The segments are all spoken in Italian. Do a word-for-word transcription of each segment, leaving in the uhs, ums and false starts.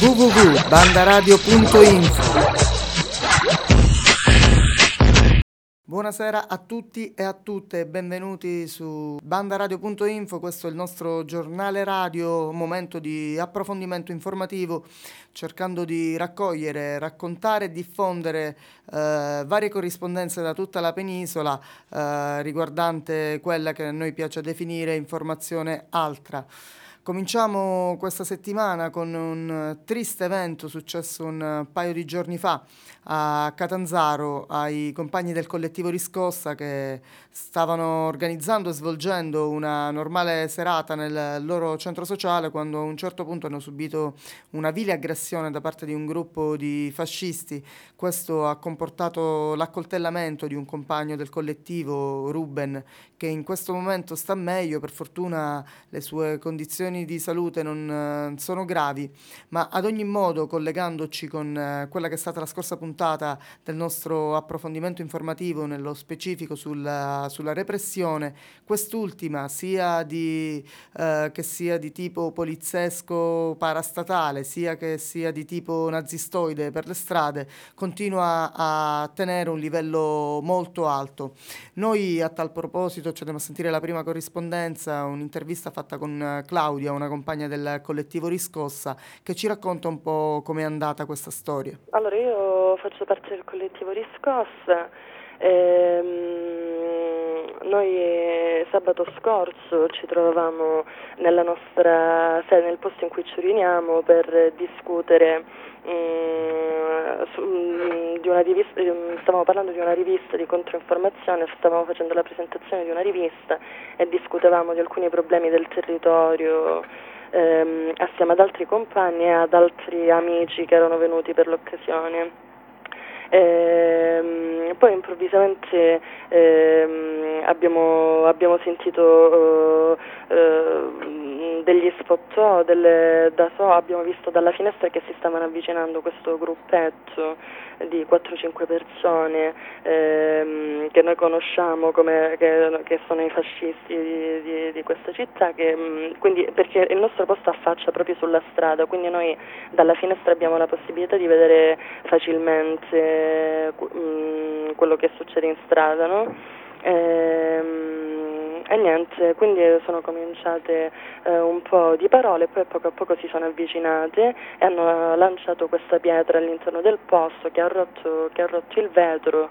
w w w punto bandaradio punto info. Buonasera a tutti e a tutte, benvenuti su bandaradio punto info, questo è il nostro giornale radio, momento di approfondimento informativo, cercando di raccogliere, raccontare e diffondere eh, varie corrispondenze da tutta la penisola eh, riguardante quella che a noi piace definire informazione altra. Cominciamo questa settimana con un triste evento successo un paio di giorni fa a Catanzaro ai compagni del collettivo Riscossa che stavano organizzando e svolgendo una normale serata nel loro centro sociale quando a un certo punto hanno subito una vile aggressione da parte di un gruppo di fascisti. Questo ha comportato l'accoltellamento di un compagno del collettivo, Ruben, che in questo momento sta meglio, per fortuna le sue condizioni di salute non eh, sono gravi, ma ad ogni modo, collegandoci con eh, quella che è stata la scorsa puntata del nostro approfondimento informativo, nello specifico sulla, sulla repressione, quest'ultima sia di, eh, che sia di tipo poliziesco parastatale, sia che sia di tipo nazistoide per le strade, continua a tenere un livello molto alto. Noi a tal proposito ci andiamo a sentire la prima corrispondenza, un'intervista fatta con eh, Claudia, una compagna del collettivo Riscossa, che ci racconta un po' com'è andata questa storia. Allora, io faccio parte del collettivo Riscossa. Ehm, noi sabato scorso ci trovavamo nella nostra sede, nel posto in cui ci riuniamo, per discutere um, su, um, di una rivista, um, stavamo parlando di una rivista di controinformazione, stavamo facendo la presentazione di una rivista e discutevamo di alcuni problemi del territorio ehm, assieme ad altri compagni e ad altri amici che erano venuti per l'occasione. Ehm, poi improvvisamente ehm, abbiamo, abbiamo sentito eh, eh, degli spottò, delle, da so, abbiamo visto dalla finestra che si stavano avvicinando questo gruppetto di quattro cinque persone ehm, che noi conosciamo come che, che sono i fascisti di, di, di questa città, che, mh, quindi, perché il nostro posto affaccia proprio sulla strada, quindi noi dalla finestra abbiamo la possibilità di vedere facilmente mh, quello che succede in strada, no? Ehm, e niente, quindi sono cominciate eh, un po' di parole, poi poco a poco si sono avvicinate e hanno lanciato questa pietra all'interno del posto che ha rotto, che ha rotto il vetro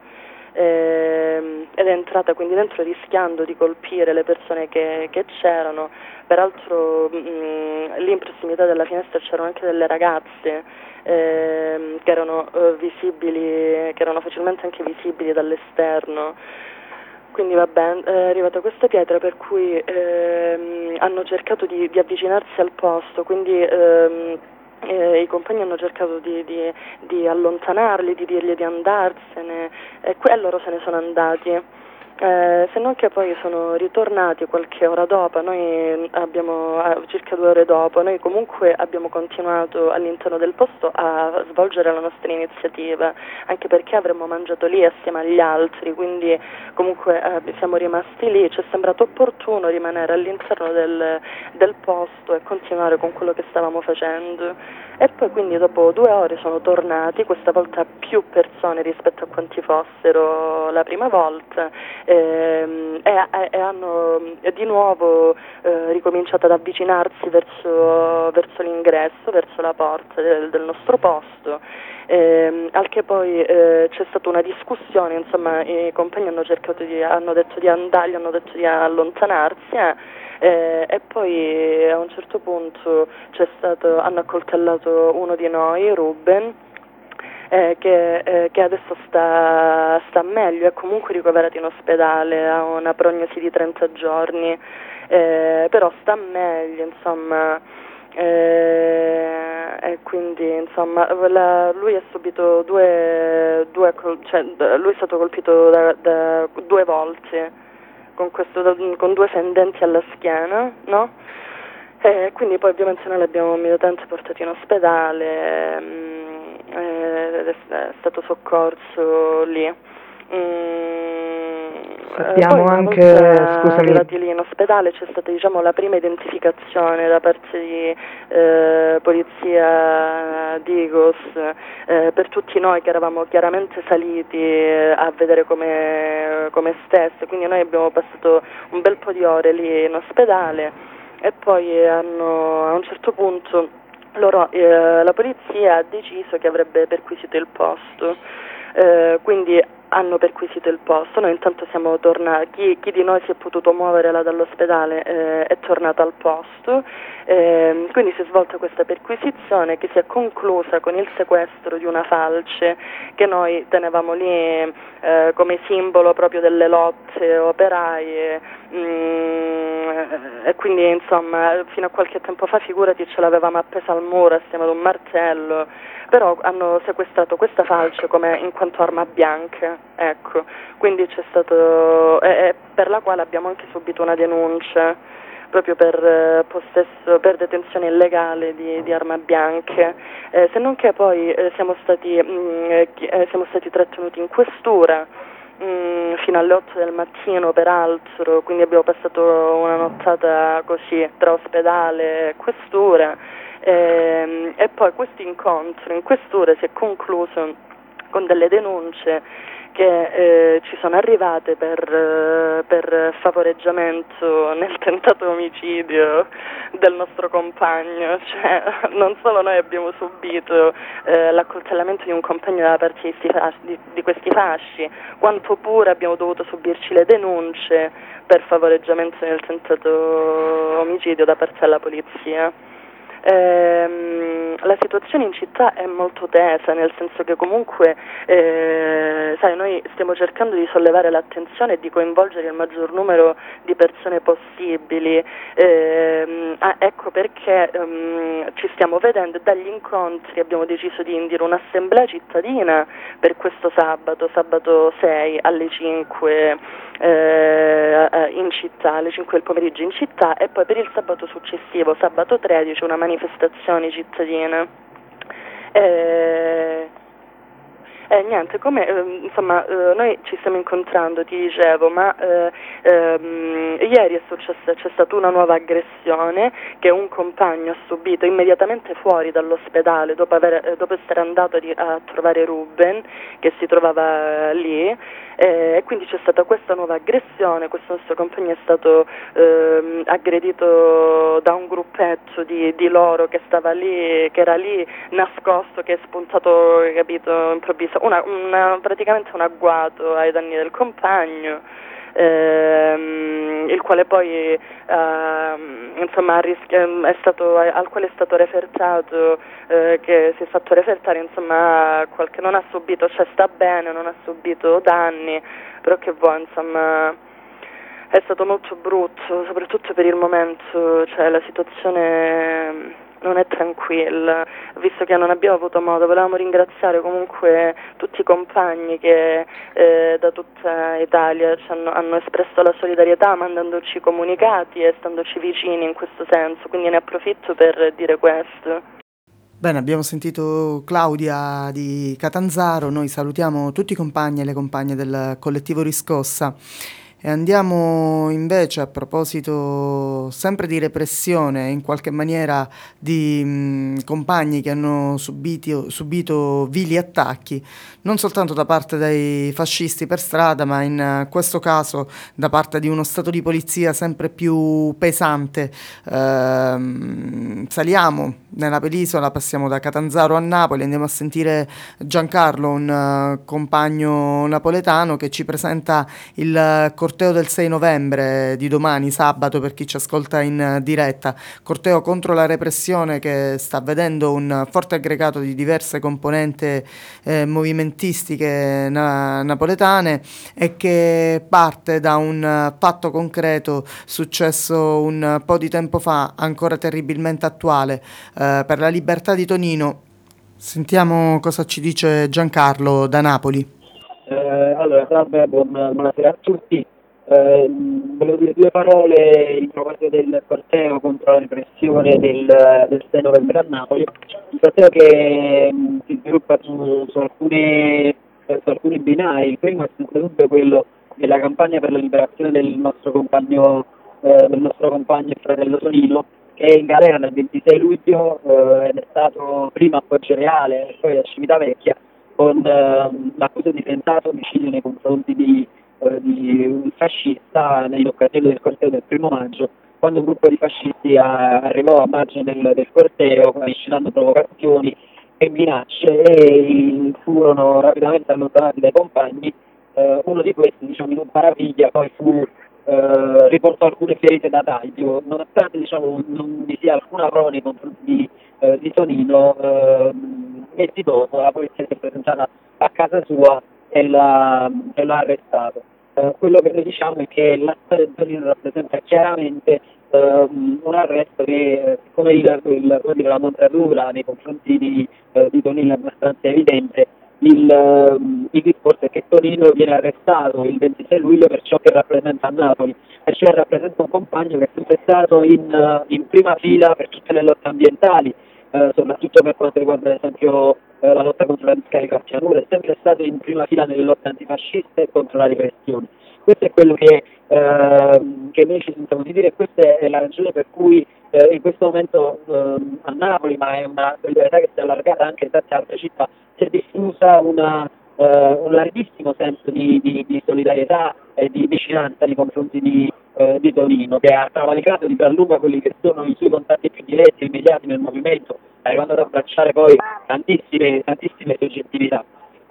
ehm, ed è entrata quindi dentro rischiando di colpire le persone che, che c'erano. Peraltro mh, lì in prossimità della finestra c'erano anche delle ragazze ehm, che erano eh, visibili, che erano facilmente anche visibili dall'esterno. Quindi vabbè, è arrivata questa pietra per cui ehm, hanno cercato di, di avvicinarsi al posto, quindi ehm, eh, i compagni hanno cercato di, di, di allontanarli, di dirgli di andarsene e que- loro se ne sono andati. Eh, se non che poi sono ritornati qualche ora dopo, noi abbiamo, eh, circa due ore dopo, noi comunque abbiamo continuato all'interno del posto a svolgere la nostra iniziativa, anche perché avremmo mangiato lì assieme agli altri, quindi comunque eh, siamo rimasti lì, ci è sembrato opportuno rimanere all'interno del, del posto e continuare con quello che stavamo facendo. E poi quindi dopo due ore sono tornati, questa volta più persone rispetto a quanti fossero la prima volta, ehm, e, e hanno di nuovo eh, ricominciato ad avvicinarsi verso, verso l'ingresso, verso la porta del, del nostro posto. Eh, al che poi eh, c'è stata una discussione, insomma i compagni hanno cercato di, hanno detto di andare, hanno detto di allontanarsi eh, eh, e poi a un certo punto c'è stato, hanno accoltellato uno di noi, Ruben, eh, che, eh, che adesso sta, sta meglio, è comunque ricoverato in ospedale, ha una prognosi di trenta giorni, eh, però sta meglio, insomma. Eh, e quindi insomma la, lui ha subito due, due cioè, lui è stato colpito da, da due volte con, questo, con due fendenti alla schiena, no? E quindi poi ovviamente noi l'abbiamo immediatamente portato in ospedale, mh, ed è, è stato soccorso lì. Sappiamo anche, scusami, arrivati lì in ospedale c'è stata, diciamo, la prima identificazione da parte di eh, polizia di I G O S eh, per tutti noi che eravamo chiaramente saliti eh, a vedere come, come stesse, quindi noi abbiamo passato un bel po' di ore lì in ospedale e poi hanno, a un certo punto loro, eh, la polizia ha deciso che avrebbe perquisito il posto. Eh, quindi hanno perquisito il posto, noi intanto siamo tornati, chi, chi di noi si è potuto muovere là dall'ospedale eh, è tornato al posto, eh, quindi si è svolta questa perquisizione che si è conclusa con il sequestro di una falce che noi tenevamo lì eh, come simbolo proprio delle lotte operaie mm, e quindi insomma fino a qualche tempo fa, figurati, ce l'avevamo appesa al muro assieme ad un martello, però hanno sequestrato questa falce come in quanto arma bianca, ecco, quindi c'è stato, e, e per la quale abbiamo anche subito una denuncia proprio per eh, possesso, per detenzione illegale di, di arma bianche, eh, se non che poi eh, siamo stati mh, eh, siamo stati trattenuti in questura mh, fino alle otto del mattino peraltro, quindi abbiamo passato una nottata così tra ospedale e questura. E, e poi questo incontro in questura si è concluso con delle denunce che eh, ci sono arrivate per, eh, per favoreggiamento nel tentato omicidio del nostro compagno, cioè non solo noi abbiamo subito eh, l'accoltellamento di un compagno da parte di, sti fasci, di, di questi fasci, quanto pure abbiamo dovuto subirci le denunce per favoreggiamento nel tentato omicidio da parte della polizia. Ehm, la situazione in città è molto tesa, nel senso che comunque eh, sai, noi stiamo cercando di sollevare l'attenzione e di coinvolgere il maggior numero di persone possibili, ehm, ah, ecco perché ehm, ci stiamo vedendo e dagli incontri abbiamo deciso di indire un'assemblea cittadina per questo sabato, sabato sei alle cinque eh, in città, alle cinque del pomeriggio in città, e poi per il sabato successivo, sabato tredici, una manifestazione cittadina. Eh, eh, niente, come eh, insomma eh, noi ci stiamo incontrando, ti dicevo, ma eh, ehm, ieri è successa, c'è stata una nuova aggressione che un compagno ha subito immediatamente fuori dall'ospedale dopo, aver, eh, dopo essere andato di, a trovare Ruben che si trovava lì. E quindi c'è stata questa nuova aggressione, questo nostro compagno è stato ehm, aggredito da un gruppetto di, di loro che stava lì, che era lì nascosto, che è spuntato, capito, improvviso, una, una, praticamente un agguato ai danni del compagno. Ehm, il quale poi ehm, insomma è stato, al quale è stato refertato, eh, che si è fatto refertare, insomma qualche, non ha subito, cioè sta bene, non ha subito danni, però che vuoi, insomma è stato molto brutto, soprattutto per il momento, cioè la situazione non è tranquilla, visto che non abbiamo avuto modo. Volevamo ringraziare comunque tutti i compagni che eh, da tutta Italia ci hanno, hanno espresso la solidarietà mandandoci comunicati e standoci vicini in questo senso, quindi ne approfitto per dire questo. Bene, abbiamo sentito Claudia di Catanzaro, noi salutiamo tutti i compagni e le compagne del collettivo Riscossa. E andiamo invece, a proposito sempre di repressione, in qualche maniera di mh, compagni che hanno subito, subito vili attacchi, non soltanto da parte dei fascisti per strada, ma in questo caso da parte di uno stato di polizia sempre più pesante. Ehm, saliamo nella penisola, passiamo da Catanzaro a Napoli, andiamo a sentire Giancarlo, un uh, compagno napoletano che ci presenta il corteo del sei novembre di domani, sabato, per chi ci ascolta in diretta. Corteo contro la repressione che sta vedendo un forte aggregato di diverse componenti eh, movimentistiche na- napoletane e che parte da un fatto concreto successo un po' di tempo fa, ancora terribilmente attuale, eh, per la libertà di Tonino. Sentiamo cosa ci dice Giancarlo da Napoli. Eh, allora, salve, buon, buonasera a tutti. Eh, volevo dire due parole in proposito del corteo contro la repressione del, del sei novembre a Napoli. Un corteo che mh, si sviluppa su, su alcune eh, su alcuni binari. Il primo è senza dubbio quello della campagna per la liberazione del nostro compagno, eh, del nostro compagno e fratello Tonino, che è in galera dal ventisei luglio eh, ed è stato prima a Poggioreale e poi a Civitavecchia con eh, l'accusa di tentato omicidio nei confronti di, eh, di un fascista nell'occasione del corteo del primo maggio, quando un gruppo di fascisti a, arrivò a margine del, del corteo inscenando provocazioni e minacce e furono rapidamente allontanati dai compagni. Uh, uno di questi, diciamo, in un paraviglia poi fu, uh, riportò alcune ferite da taglio, nonostante, diciamo, non vi sia alcuna prova nei confronti di, uh, di Tonino. Uh, mesi dopo la polizia si è presentata a casa sua e l'ha, e l'ha arrestato. Uh, quello che noi diciamo è che la storia di Tonino rappresenta chiaramente uh, un arresto che, come il, il, il, la montatura nei confronti di, uh, di Tonino è abbastanza evidente. Il, uh, il discorso è che Tonino viene arrestato il ventisei luglio per ciò che rappresenta a Napoli, e cioè rappresenta un compagno che è sempre stato in, uh, in prima fila per tutte le lotte ambientali, uh, soprattutto per quanto riguarda ad esempio uh, la lotta contro la discarica a cianuro, è sempre stato in prima fila nelle lotte antifasciste e contro la repressione. Questo è quello che, uh, che noi ci sentiamo di dire, e questa è la ragione per cui uh, in questo momento uh, a Napoli, ma è una solidarietà che si è allargata anche in tante altre città, si è diffusa una, uh, un larghissimo senso di, di, di solidarietà e di vicinanza nei confronti di, uh, di Tonino, che ha travalicato di gran lunga quelli che sono i suoi contatti più diretti e immediati nel movimento, arrivando ad abbracciare poi tantissime, tantissime soggettività.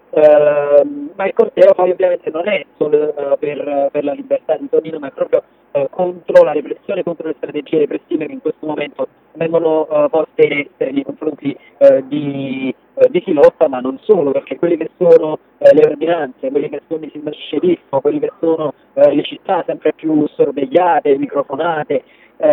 Uh, ma il corteo poi ovviamente non è solo uh, per, per la libertà di Tonino, ma è proprio uh, contro la repressione, contro le strategie repressive che in questo momento vengono uh, poste in essere nei confronti uh, di, uh, di chi lotta, ma non solo, perché quelli che sono uh, le ordinanze, quelli che sono i sindaci sceriffo, quelli che sono uh, le città sempre più sorvegliate, microfonate, uh,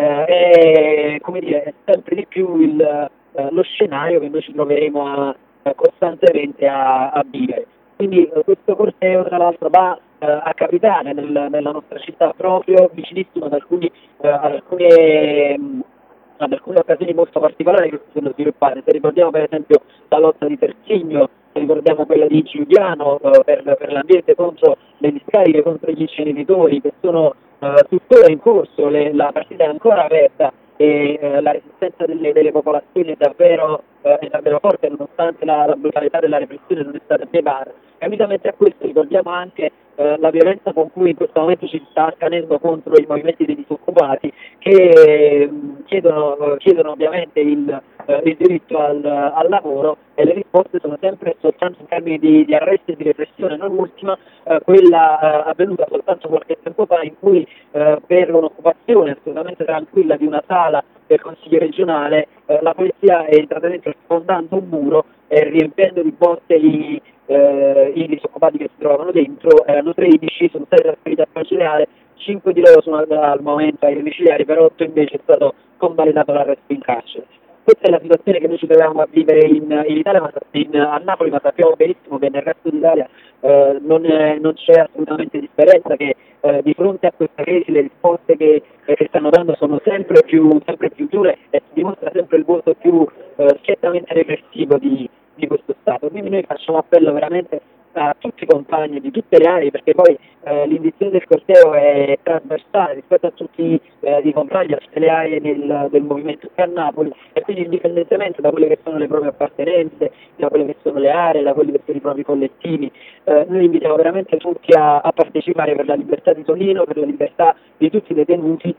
è, come dire, è sempre di più il, uh, lo scenario che noi ci troveremo a costantemente a, a vivere. Quindi eh, questo corteo tra l'altro va eh, a capitare nel, nella nostra città proprio vicinissimo ad, alcuni, eh, ad, alcune, mh, ad alcune occasioni molto particolari che si sono sviluppate. Se ricordiamo per esempio la lotta di Terzigno, se ricordiamo quella di Giuliano eh, per, per l'ambiente contro le discariche, contro gli inceneritori, che sono eh, tuttora in corso, le, la partita è ancora aperta e eh, la resistenza delle, delle popolazioni è davvero, eh, è davvero forte, nonostante la, la brutalità della repressione non è stata piegata. E unitamente a questo ricordiamo anche eh, la violenza con cui in questo momento ci sta accanendo contro i movimenti dei disoccupati, che eh, chiedono, chiedono ovviamente il, eh, il diritto al, al lavoro, e le risposte sono sempre soltanto in termini di, di arresti e di repressione, non ultima eh, quella eh, avvenuta soltanto qualche tempo fa, in cui eh, per un'occupazione assolutamente tranquilla di una sala del Consiglio regionale eh, la polizia è entrata dentro sfondando un muro e riempiendo di botte i, eh, i disoccupati che si trovavano dentro. Erano tredici, sono stati trasferiti a Poggioreale, cinque di loro sono al momento ai domiciliari, per otto invece è stato convalidato l'arresto in carcere. Questa è la situazione che noi ci troviamo a vivere in, in Italia, ma in, a Napoli, ma sappiamo benissimo che nel resto d'Italia eh, non, è, non c'è assolutamente differenza, che eh, di fronte a questa crisi le risposte che, eh, che stanno dando sono sempre più, sempre più dure, e si dimostra sempre il volto più eh, schiettamente repressivo di, di questo Stato. Quindi noi facciamo appello veramente a tutti i compagni di tutte le aree, perché poi eh, l'indizione del corteo è trasversale rispetto a tutti eh, i compagni, a tutte le aree del, del movimento qui a Napoli, e quindi indipendentemente da quelle che sono le proprie appartenenze, da quelle che sono le aree, da quelli che sono i propri collettivi, eh, noi invitiamo veramente tutti a, a partecipare per la libertà di Tonino, per la libertà di tutti i detenuti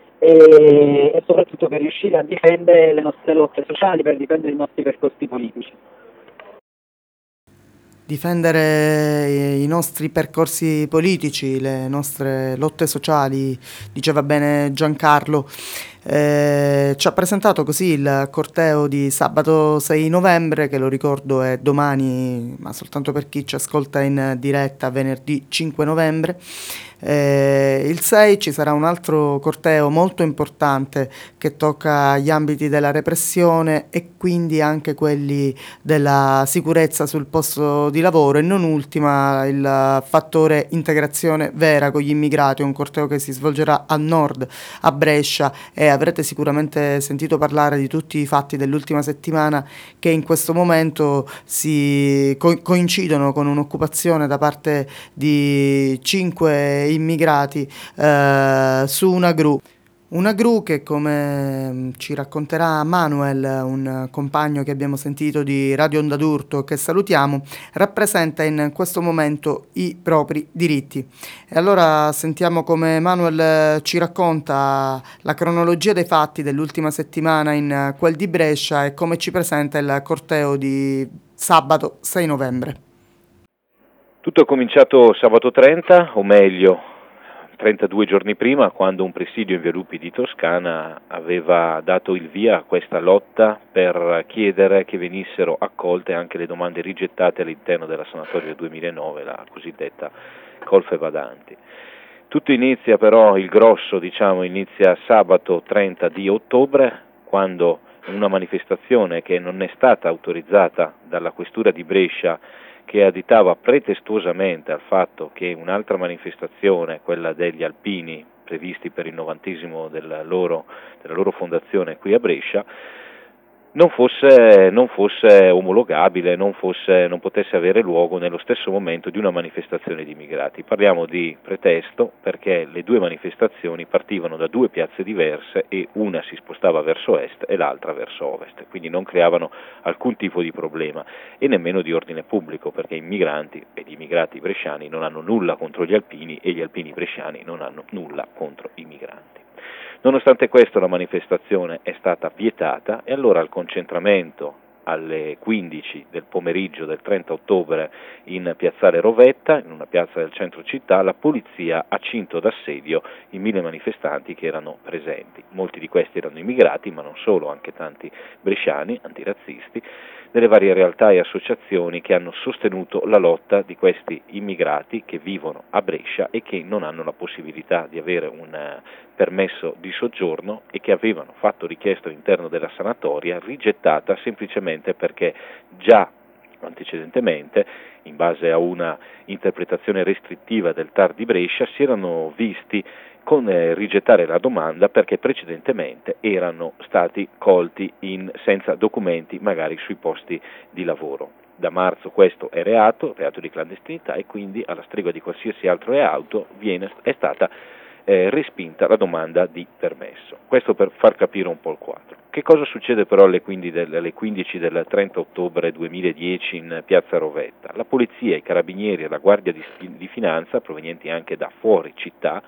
e, e soprattutto per riuscire a difendere le nostre lotte sociali, per difendere i nostri percorsi politici. Difendere i nostri percorsi politici, le nostre lotte sociali, diceva bene Giancarlo. Eh, ci ha presentato così il corteo di sabato sei novembre, che lo ricordo è domani, ma soltanto per chi ci ascolta in diretta, venerdì cinque novembre. Eh, il sei ci sarà un altro corteo molto importante che tocca gli ambiti della repressione e quindi anche quelli della sicurezza sul posto di lavoro, e non ultima il fattore integrazione vera con gli immigrati, un corteo che si svolgerà a nord, a Brescia, e avrete sicuramente sentito parlare di tutti i fatti dell'ultima settimana che in questo momento si co- coincidono con un'occupazione da parte di cinque immigrati eh, su una gru. Una gru che, come mm, ci racconterà Manuel, un compagno che abbiamo sentito di Radio Onda d'Urto, che salutiamo, rappresenta in questo momento i propri diritti. E allora sentiamo come Manuel eh, ci racconta la cronologia dei fatti dell'ultima settimana in eh, quel di Brescia e come ci presenta il corteo di sabato sei novembre. Tutto è cominciato sabato trenta, o meglio trentadue giorni prima, quando un presidio in via Lupi di Toscana aveva dato il via a questa lotta per chiedere che venissero accolte anche le domande rigettate all'interno della sanatoria duemilanove, la cosiddetta Colfe Badanti. Tutto inizia però, il grosso diciamo, inizia sabato trenta di ottobre, quando una manifestazione che non è stata autorizzata dalla questura di Brescia, che additava pretestuosamente al fatto che un'altra manifestazione, quella degli alpini previsti per il novantesimo della loro, della loro fondazione qui a Brescia, non fosse, non fosse omologabile, non, fosse, non potesse avere luogo nello stesso momento di una manifestazione di immigrati. Parliamo di pretesto perché le due manifestazioni partivano da due piazze diverse e una si spostava verso est e l'altra verso ovest, quindi non creavano alcun tipo di problema e nemmeno di ordine pubblico, perché i migranti e gli immigrati bresciani non hanno nulla contro gli alpini e gli alpini bresciani non hanno nulla contro i migranti. Nonostante questo la manifestazione è stata vietata e allora il concentramento alle quindici del pomeriggio del trenta ottobre in piazzale Rovetta, in una piazza del centro città, la polizia ha cinto d'assedio i mille manifestanti che erano presenti. Molti di questi erano immigrati, ma non solo, anche tanti bresciani, antirazzisti, delle varie realtà e associazioni che hanno sostenuto la lotta di questi immigrati che vivono a Brescia e che non hanno la possibilità di avere un permesso di soggiorno e che avevano fatto richiesta all'interno della sanatoria, rigettata semplicemente perché già antecedentemente, in base a una interpretazione restrittiva del T A R di Brescia, si erano visti con eh, rigettare la domanda perché precedentemente erano stati colti in, senza documenti magari sui posti di lavoro. Da marzo questo è reato, reato di clandestinità, e quindi alla stregua di qualsiasi altro reato viene, è stata eh, respinta la domanda di permesso. Questo per far capire un po' il quadro. Che cosa succede però alle quindici del, alle quindici del trenta ottobre duemiladieci in piazza Rovetta? La polizia, i carabinieri e la guardia di, di finanza, provenienti anche da fuori città,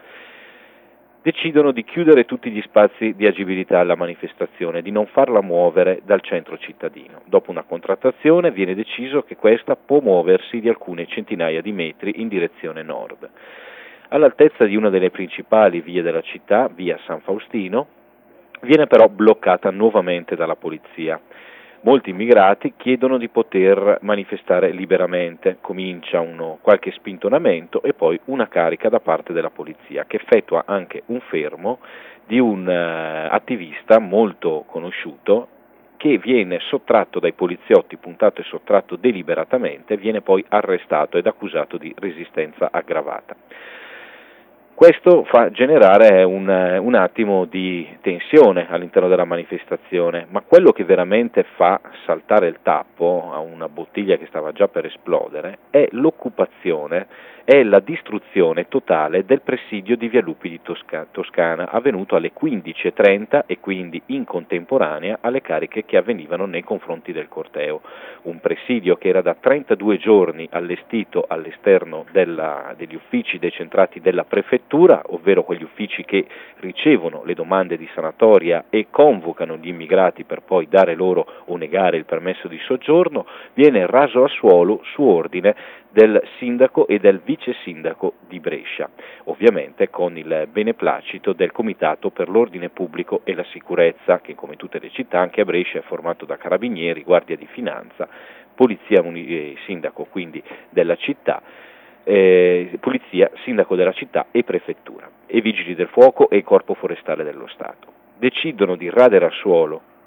decidono di chiudere tutti gli spazi di agibilità alla manifestazione, di non farla muovere dal centro cittadino. Dopo una contrattazione viene deciso che questa può muoversi di alcune centinaia di metri in direzione nord. All'altezza di una delle principali vie della città, via San Faustino, viene però bloccata nuovamente dalla polizia. Molti immigrati chiedono di poter manifestare liberamente, comincia uno, qualche spintonamento e poi una carica da parte della polizia, che effettua anche un fermo di un uh, attivista molto conosciuto che viene sottratto dai poliziotti, puntato e sottratto deliberatamente, viene poi arrestato ed accusato di resistenza aggravata. Questo fa generare un, un attimo di tensione all'interno della manifestazione, ma quello che veramente fa saltare il tappo a una bottiglia che stava già per esplodere è l'occupazione, è la distruzione totale del presidio di via Lupi di Tosca- Toscana, avvenuto alle quindici e trenta e quindi in contemporanea alle cariche che avvenivano nei confronti del corteo. Un presidio che era da trentadue giorni allestito all'esterno della, degli uffici decentrati della prefettura, ovvero quegli uffici che ricevono le domande di sanatoria e convocano gli immigrati per poi dare loro o negare il permesso di soggiorno, viene raso al suolo su ordine del sindaco e del vice sindaco di Brescia, ovviamente con il beneplacito del Comitato per l'Ordine Pubblico e la Sicurezza, che come tutte le città anche a Brescia è formato da carabinieri, guardia di finanza, polizia, eh, sindaco quindi della città, eh, polizia, sindaco della città e prefettura, e vigili del fuoco e corpo forestale dello Stato. Decidono di radere al suolo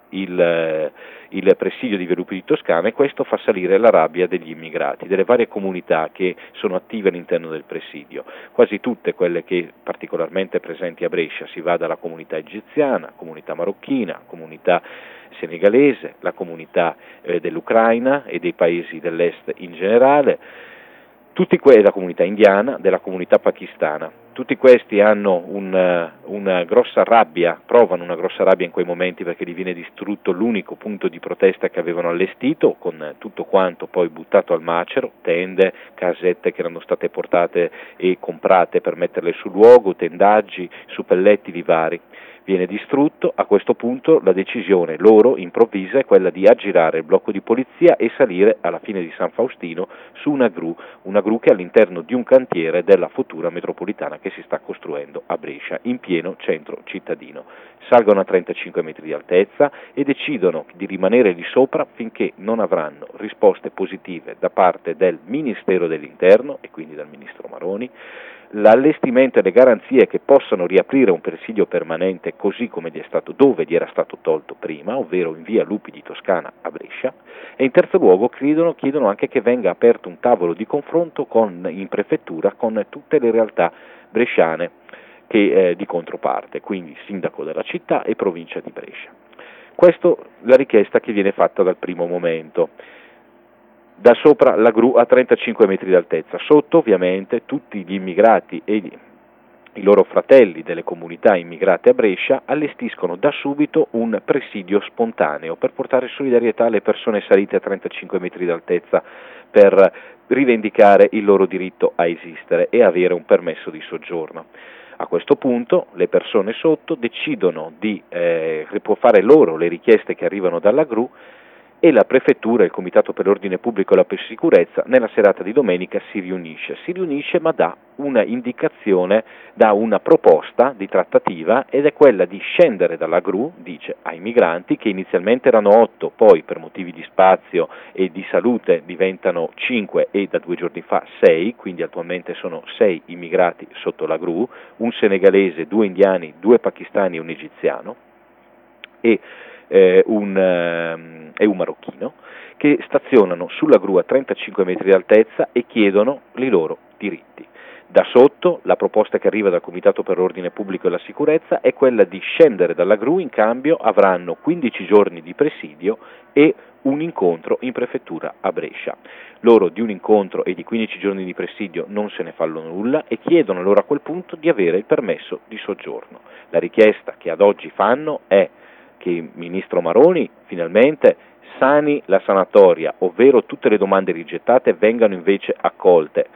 il, il presidio di Via Luppi di Toscana, e questo fa salire la rabbia degli immigrati, delle varie comunità che sono attive all'interno del presidio, quasi tutte quelle che particolarmente presenti a Brescia. Si va dalla comunità egiziana, comunità marocchina, comunità senegalese, la comunità eh, dell'Ucraina e dei paesi dell'est in generale, tutti que- la comunità indiana, della comunità pakistana. Tutti questi hanno un, una grossa rabbia, provano una grossa rabbia in quei momenti perché gli viene distrutto l'unico punto di protesta che avevano allestito, con tutto quanto poi buttato al macero, tende, casette che erano state portate e comprate per metterle sul luogo, tendaggi, suppellettili vari. Viene distrutto. A questo punto la decisione loro improvvisa è quella di aggirare il blocco di polizia e salire alla fine di San Faustino su una gru, una gru che è all'interno di un cantiere della futura metropolitana che si sta costruendo a Brescia, in pieno centro cittadino. Salgono a trentacinque metri di altezza e decidono di rimanere lì sopra finché non avranno risposte positive da parte del Ministero dell'Interno e quindi dal Ministro Maroni, l'allestimento e le garanzie che possano riaprire un presidio permanente così come gli è stato, dove gli era stato tolto prima, ovvero in via Luppi di Toscana a Brescia, e in terzo luogo chiedono, chiedono anche che venga aperto un tavolo di confronto con, in prefettura con tutte le realtà bresciane che, eh, di controparte, quindi sindaco della città e provincia di Brescia. Questa è la richiesta che viene fatta dal primo momento. Da sopra la gru a trentacinque metri d'altezza, sotto ovviamente tutti gli immigrati e gli, i loro fratelli delle comunità immigrate a Brescia allestiscono da subito un presidio spontaneo per portare solidarietà alle persone salite a trentacinque metri d'altezza per rivendicare il loro diritto a esistere e avere un permesso di soggiorno. A questo punto le persone sotto decidono di eh, fare loro le richieste che arrivano dalla gru, e la prefettura e il Comitato per l'Ordine Pubblico e la Sicurezza nella serata di domenica si riunisce, si riunisce ma dà una indicazione, dà una proposta di trattativa, ed è quella di scendere dalla gru, dice, ai migranti, che inizialmente erano otto, poi per motivi di spazio e di salute diventano cinque e da due giorni fa sei, quindi attualmente sono sei immigrati sotto la gru, un senegalese, due indiani, due pakistani e un egiziano, e Eh, un, eh, e un marocchino, che stazionano sulla gru a trentacinque metri di altezza e chiedono i loro diritti. Da sotto la proposta che arriva dal Comitato per l'Ordine Pubblico e la Sicurezza è quella di scendere dalla gru, in cambio avranno quindici giorni di presidio e un incontro in prefettura a Brescia. Loro di un incontro e di quindici giorni di presidio non se ne fanno nulla e chiedono loro a quel punto di avere il permesso di soggiorno. La richiesta che ad oggi fanno è che il ministro Maroni finalmente sani la sanatoria, ovvero tutte le domande rigettate vengano invece accolte.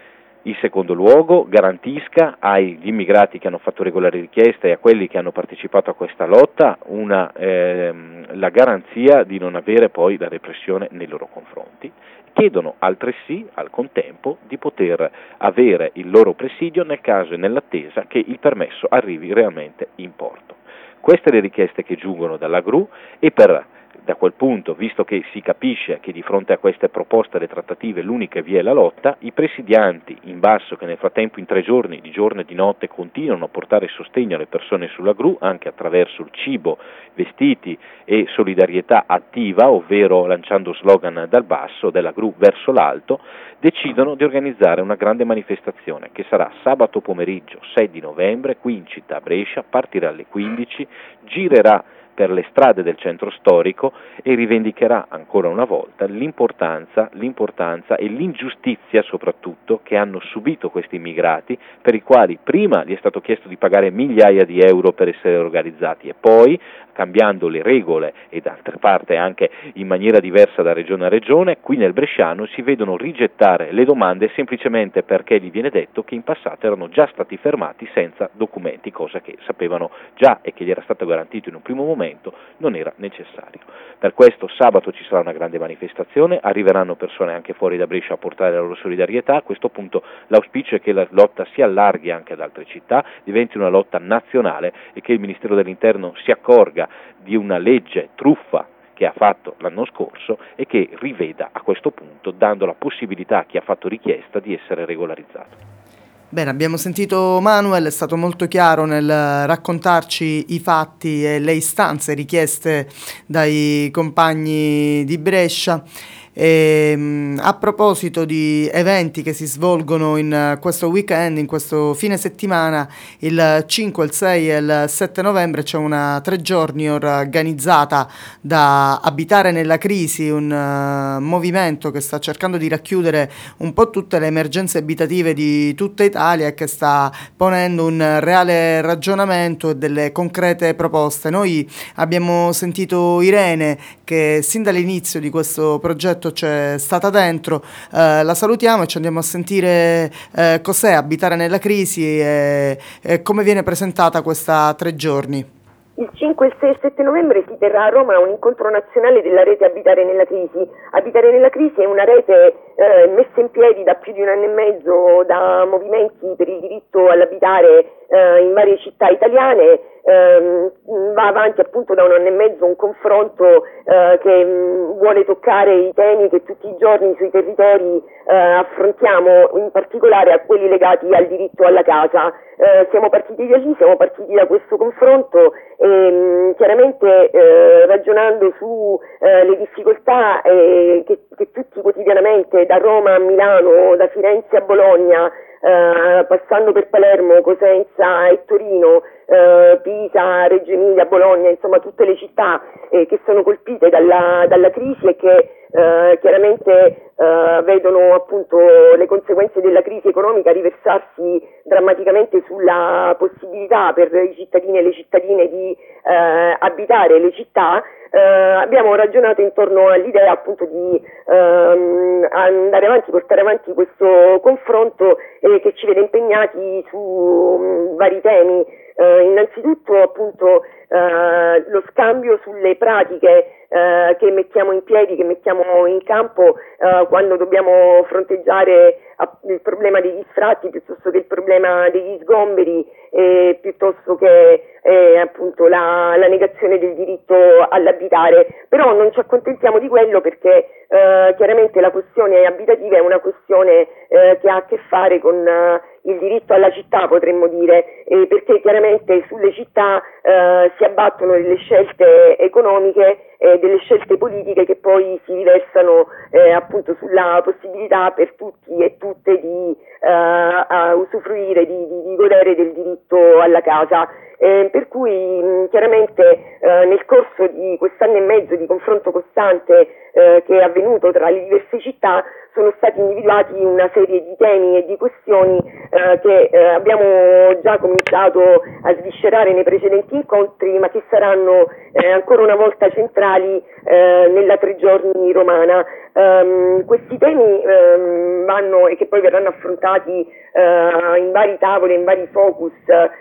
In secondo luogo garantisca agli immigrati che hanno fatto regolari richieste e a quelli che hanno partecipato a questa lotta una, ehm, la garanzia di non avere poi la repressione nei loro confronti. Chiedono altresì al contempo di poter avere il loro presidio nel caso e nell'attesa che il permesso arrivi realmente in porto. Queste le richieste che giungono dalla gru, e per, da quel punto, visto che si capisce che di fronte a queste proposte le trattative l'unica via è la lotta, i presidianti in basso, che nel frattempo in tre giorni, di giorno e di notte, continuano a portare sostegno alle persone sulla gru, anche attraverso il cibo, vestiti e solidarietà attiva, ovvero lanciando slogan dal basso, della gru verso l'alto, decidono di organizzare una grande manifestazione che sarà sabato pomeriggio sei di novembre qui in città Brescia, partirà alle quindici, girerà per le strade del centro storico e rivendicherà ancora una volta l'importanza, l'importanza e l'ingiustizia soprattutto che hanno subito questi immigrati, per i quali prima gli è stato chiesto di pagare migliaia di euro per essere organizzati e poi, cambiando le regole e d'altra parte anche in maniera diversa da regione a regione, qui nel Bresciano si vedono rigettare le domande semplicemente perché gli viene detto che in passato erano già stati fermati senza documenti, cosa che sapevano già e che gli era stato garantito in un primo momento non era necessario. Per questo sabato ci sarà una grande manifestazione, arriveranno persone anche fuori da Brescia a portare la loro solidarietà. A questo punto l'auspicio è che la lotta si allarghi anche ad altre città, diventi una lotta nazionale e che il Ministero dell'Interno si accorga di una legge truffa che ha fatto l'anno scorso e che riveda a questo punto, dando la possibilità a chi ha fatto richiesta di essere regolarizzato. Bene, abbiamo sentito Manuel, è stato molto chiaro nel raccontarci i fatti e le istanze richieste dai compagni di Brescia. E, a proposito di eventi che si svolgono in questo weekend, in questo fine settimana, il cinque, il sei e il sette novembre c'è una tre giorni organizzata da Abitare nella Crisi, un uh, movimento che sta cercando di racchiudere un po' tutte le emergenze abitative di tutta Italia e che sta ponendo un reale ragionamento e delle concrete proposte. Noi abbiamo sentito Irene che sin dall'inizio di questo progetto c'è stata dentro, eh, la salutiamo e ci andiamo a sentire eh, cos'è Abitare nella Crisi e, e come viene presentata questa tre giorni. Il cinque, il sei e il sette novembre si terrà a Roma un incontro nazionale della rete Abitare nella Crisi. Abitare nella Crisi è una rete eh, messa in piedi da più di un anno e mezzo da movimenti per il diritto all'abitare eh, in varie città italiane. Eh, va avanti appunto da un anno e mezzo un confronto eh, che mh, vuole toccare i temi che tutti i giorni sui territori eh, affrontiamo, in particolare a quelli legati al diritto alla casa. Eh, siamo partiti da lì, siamo partiti da questo confronto e mh, chiaramente eh, ragionando su eh, le difficoltà eh, che, che tutti quotidianamente da Roma a Milano, da Firenze a Bologna, Uh, passando per Palermo, Cosenza e Torino, uh, Pisa, Reggio Emilia, Bologna, insomma tutte le città eh, che sono colpite dalla, dalla crisi e che uh, chiaramente uh, vedono appunto le conseguenze della crisi economica riversarsi drammaticamente sulla possibilità per i cittadini e le cittadine di uh, abitare le città. Uh, abbiamo ragionato intorno all'idea appunto di uh, andare avanti, portare avanti questo confronto eh, che ci vede impegnati su um, vari temi. Uh, innanzitutto appunto uh, lo scambio sulle pratiche uh, che mettiamo in piedi, che mettiamo in campo uh, quando dobbiamo fronteggiare uh, il problema degli sfratti piuttosto che il problema degli sgomberi, eh, piuttosto che eh, appunto la, la negazione del diritto all'abitare. Però non ci accontentiamo di quello perché eh, chiaramente la questione abitativa è una questione eh, che ha a che fare con eh, il diritto alla città, potremmo dire, eh, perché chiaramente sulle città eh, si abbattono delle scelte economiche e delle scelte politiche che poi si riversano eh, appunto sulla possibilità per tutti e tutte di eh, a usufruire, di, di, di godere del diritto alla casa. Eh, per cui mh, chiaramente eh, nel corso di quest'anno e mezzo di confronto costante eh, che è avvenuto tra le diverse città sono stati individuati una serie di temi e di questioni eh, che eh, abbiamo già cominciato a sviscerare nei precedenti incontri, ma che saranno eh, ancora una volta centrali eh, nella tre giorni romana. Um, questi temi um, vanno e che poi verranno affrontati uh, in vari tavoli, in vari focus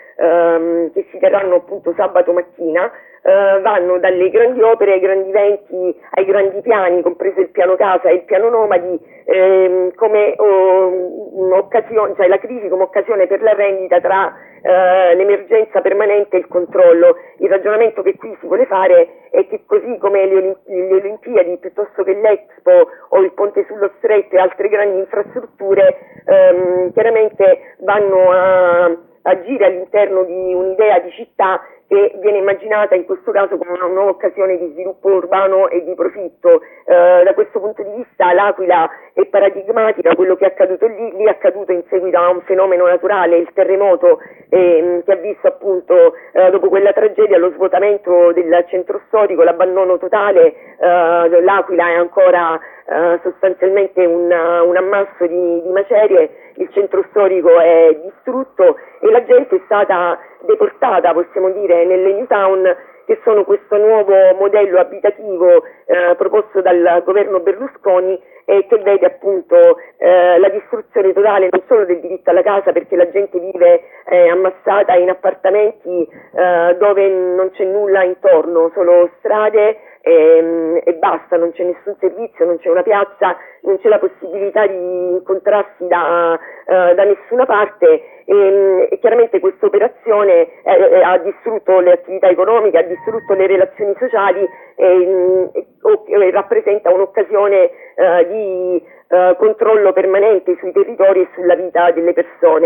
um, che si terranno appunto sabato mattina. Uh, vanno dalle grandi opere ai grandi eventi, ai grandi piani, compreso il piano casa e il piano nomadi, ehm, come oh, occasione, cioè la crisi come occasione per la rendita tra uh, l'emergenza permanente e il controllo. Il ragionamento che qui si vuole fare è che così come le, Olimp- le Olimpiadi piuttosto che l'Expo o il Ponte sullo Stretto e altre grandi infrastrutture ehm, chiaramente vanno a agire all'interno di un'idea di città che viene immaginata in questo caso come una nuova occasione di sviluppo urbano e di profitto. Eh, da questo punto di vista l'Aquila è paradigmatica, quello che è accaduto lì, lì è accaduto in seguito a un fenomeno naturale, il terremoto, eh, che ha visto appunto eh, dopo quella tragedia lo svuotamento del centro storico, l'abbandono totale, eh, l'Aquila è ancora eh, sostanzialmente un, un ammasso di, di macerie, il centro storico è distrutto e la gente è stata deportata, possiamo dire, nelle new town, che sono questo nuovo modello abitativo eh, proposto dal governo Berlusconi e che vede appunto eh, la distruzione totale non solo del diritto alla casa, perché la gente vive eh, ammassata in appartamenti eh, dove non c'è nulla intorno, solo strade e, e basta, non c'è nessun servizio, non c'è una piazza, non c'è la possibilità di incontrarsi da, uh, da nessuna parte e, e chiaramente questa operazione eh, ha distrutto le attività economiche, ha distrutto le relazioni sociali e, e, e rappresenta un'occasione uh, di uh, controllo permanente sui territori e sulla vita delle persone.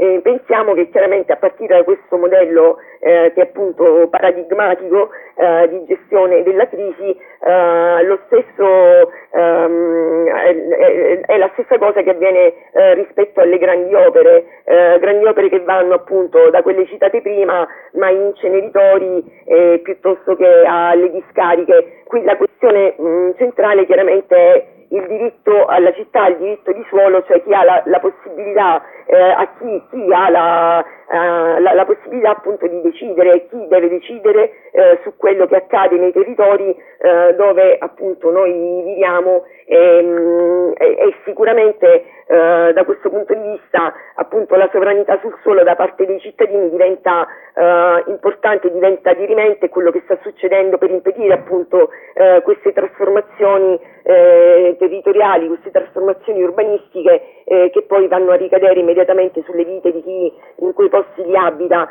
Eh, pensiamo che chiaramente a partire da questo modello eh, che è appunto paradigmatico eh, di gestione della crisi, eh, lo stesso ehm, è, è la stessa cosa che avviene eh, rispetto alle grandi opere, eh, grandi opere che vanno appunto da quelle citate prima, ma in inceneritori eh, piuttosto che alle discariche. Qui la questione mh, centrale chiaramente è il diritto alla città, il diritto di suolo, cioè chi ha la, la possibilità, eh, a chi, chi ha la, uh, la, la possibilità appunto di decidere, chi deve decidere eh, su quello che accade nei territori eh, dove appunto noi viviamo e, e, e sicuramente eh, da questo punto di vista appunto la sovranità sul suolo da parte dei cittadini diventa eh, importante, diventa dirimente quello che sta succedendo per impedire appunto eh, queste trasformazioni eh, territoriali, queste trasformazioni urbanistiche eh, che poi vanno a ricadere immediatamente sulle vite di chi in quei posti li abita.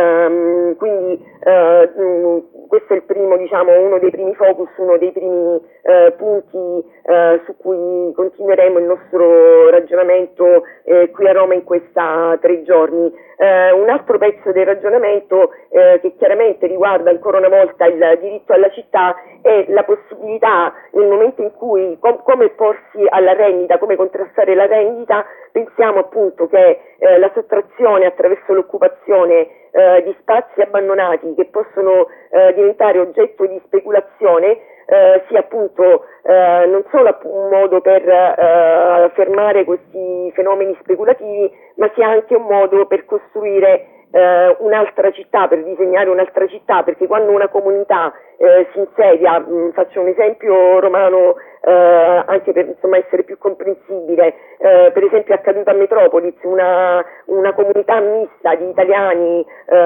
Ehm, quindi eh, mh, questo è il primo, diciamo, uno dei primi focus, uno dei primi eh, punti eh, su cui continueremo il nostro ragionamento eh, qui a Roma in questa tre giorni. Eh, un altro pezzo del ragionamento eh, che chiaramente riguarda ancora una volta il diritto alla città è la possibilità nel momento in cui com- come porsi alla rendita, come contrastare la rendita. Pensiamo appunto che eh, la sottrazione attraverso l'occupazione eh, di spazi abbandonati che possono eh, diventare oggetto di speculazione eh, sia appunto eh, non solo un modo per eh, fermare questi fenomeni speculativi, ma sia anche un modo per costruire eh, un'altra città, per disegnare un'altra città, perché quando una comunità eh, si insedia, mh, faccio un esempio romano eh, anche per insomma essere più comprensibile, eh, per esempio è accaduto a Metropolis, una, una comunità mista di italiani,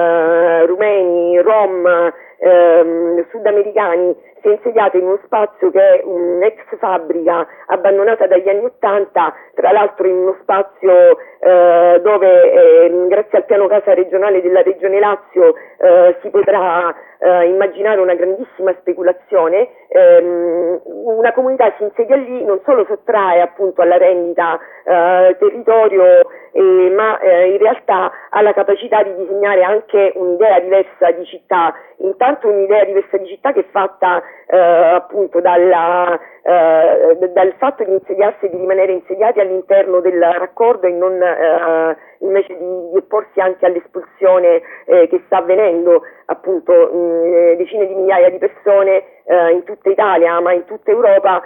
eh, rumeni, rom, ehm, sudamericani, si è insediata in uno spazio che è un'ex fabbrica abbandonata dagli anni Ottanta, tra l'altro in uno spazio eh, dove eh, grazie al piano casa regionale della Regione Lazio eh, si potrà eh, immaginare una grandissima speculazione. Ehm, una comunità si insedia lì, non solo sottrae appunto alla rendita eh, territorio, eh, ma eh, in realtà ha la capacità di disegnare anche un'idea diversa di città, intanto un'idea diversa di città che è fatta eh, appunto dalla, eh, dal fatto di insediarsi e di rimanere insediati all'interno del raccordo e non eh, invece di, di opporsi anche all'espulsione eh, che sta avvenendo appunto mh, decine di migliaia di persone eh, in tutta Italia, ma in tutta Europa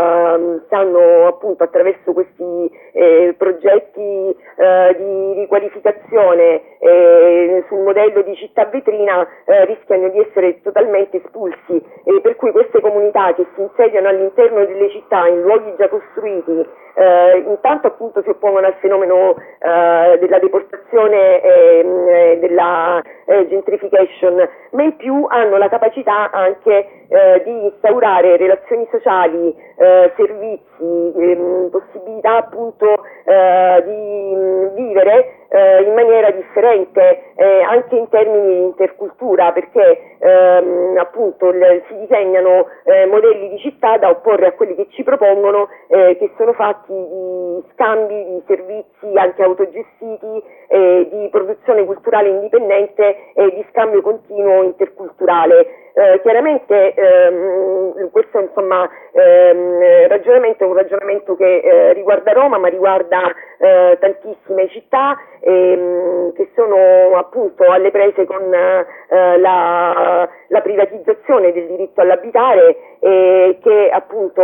eh, stanno appunto attraverso questi eh, progetti eh, di riqualificazione eh, sul modello di città vetrina eh, rischiano di essere totalmente espulsi, e per cui queste comunità che si insediano all'interno delle città in luoghi già costruiti eh, intanto appunto si oppongono al fenomeno eh, della deportazione e eh, della eh, gentrification, ma in più hanno la capacità anche eh, di instaurare relazioni sociali, eh, servizi, ehm, possibilità appunto eh, di mh, vivere eh, in maniera differente eh, anche in termini di intercultura, perché ehm, appunto le, si disegnano eh, modelli di città da opporre a quelli che ci propongono, eh, che sono fatti di scambi, di servizi anche autogestiti, eh, di produzione culturale indipendente e di scambio continuo interculturale. Eh, chiaramente ehm, questo insomma ehm, ragionamento è un ragionamento che eh, riguarda Roma, ma riguarda eh, tantissime città ehm, che sono appunto alle prese con eh, la, la privatizzazione del diritto all'abitare, e che appunto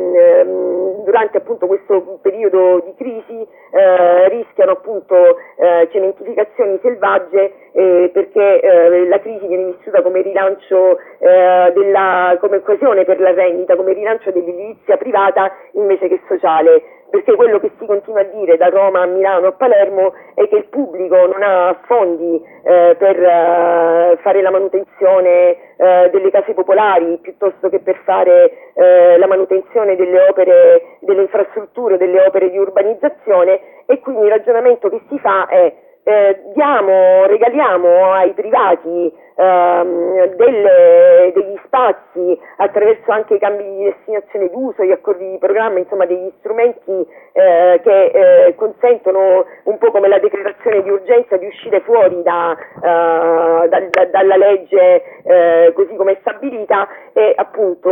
ehm, durante appunto questo periodo di crisi eh, rischiano appunto eh, cementificazioni selvagge eh, perché eh, la crisi viene vissuta come rilancio eh, della, come occasione per la rendita, come rilancio dell'edilizia privata invece che sociale, perché quello che si continua a dire da Roma a Milano a Palermo è che il pubblico non ha fondi eh, per eh, fare la manutenzione eh, delle case popolari piuttosto che per fare eh, la manutenzione delle opere, delle infrastrutture, delle opere di urbanizzazione, e quindi il ragionamento che si fa è Eh, diamo, regaliamo ai privati ehm, delle, degli spazi attraverso anche i cambi di destinazione d'uso, gli accordi di programma, insomma degli strumenti eh, che eh, consentono, un po' come la decretazione di urgenza, di uscire fuori da, uh, da, da, dalla legge eh, così come è stabilita, e appunto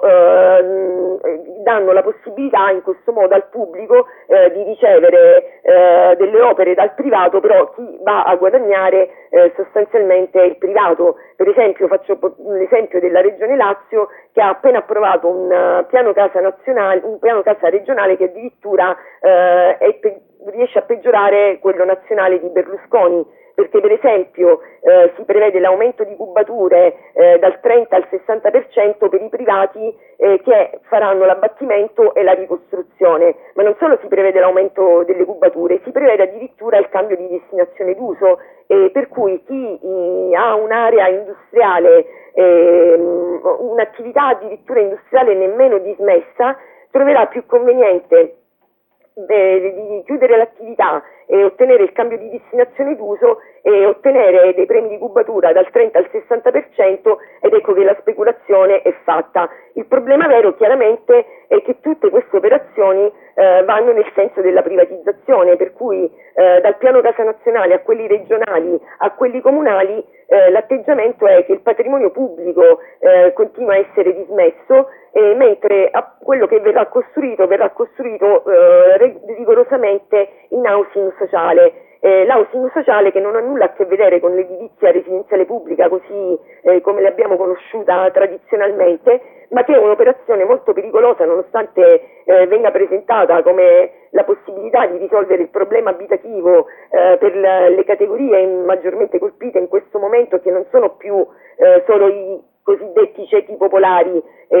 eh, danno la possibilità in questo modo al pubblico eh, di ricevere eh, delle opere dal privato, però chi va a guadagnare eh, sostanzialmente è il privato. Per esempio, faccio l'esempio della Regione Lazio, che ha appena approvato un uh, piano casa nazionale, un piano casa regionale che addirittura eh, è pe- riesce a peggiorare quello nazionale di Berlusconi, perché per esempio eh, si prevede l'aumento di cubature eh, dal trenta al sessanta per cento per i privati eh, che faranno l'abbattimento e la ricostruzione, ma non solo si prevede l'aumento delle cubature, si prevede addirittura il cambio di destinazione d'uso, eh, per cui chi eh, ha un'area industriale, eh, un'attività addirittura industriale nemmeno dismessa, troverà più conveniente di chiudere l'attività e ottenere il cambio di destinazione d'uso e ottenere dei premi di cubatura dal trenta al sessanta per cento, ed ecco che la speculazione è fatta. Il problema vero chiaramente è che tutte queste operazioni eh, vanno nel senso della privatizzazione, per cui eh, dal piano casa nazionale a quelli regionali a quelli comunali eh, l'atteggiamento è che il patrimonio pubblico eh, continua a essere dismesso, eh, mentre a quello che verrà costruito verrà costruito eh, rigorosamente in housing sociale. Eh, l'housing sociale che non ha nulla a che vedere con l'edilizia residenziale pubblica così eh, come l'abbiamo conosciuta tradizionalmente, ma che è un'operazione molto pericolosa, nonostante eh, venga presentata come la possibilità di risolvere il problema abitativo eh, per la, le categorie maggiormente colpite in questo momento, che non sono più eh, solo i cosiddetti ceti popolari,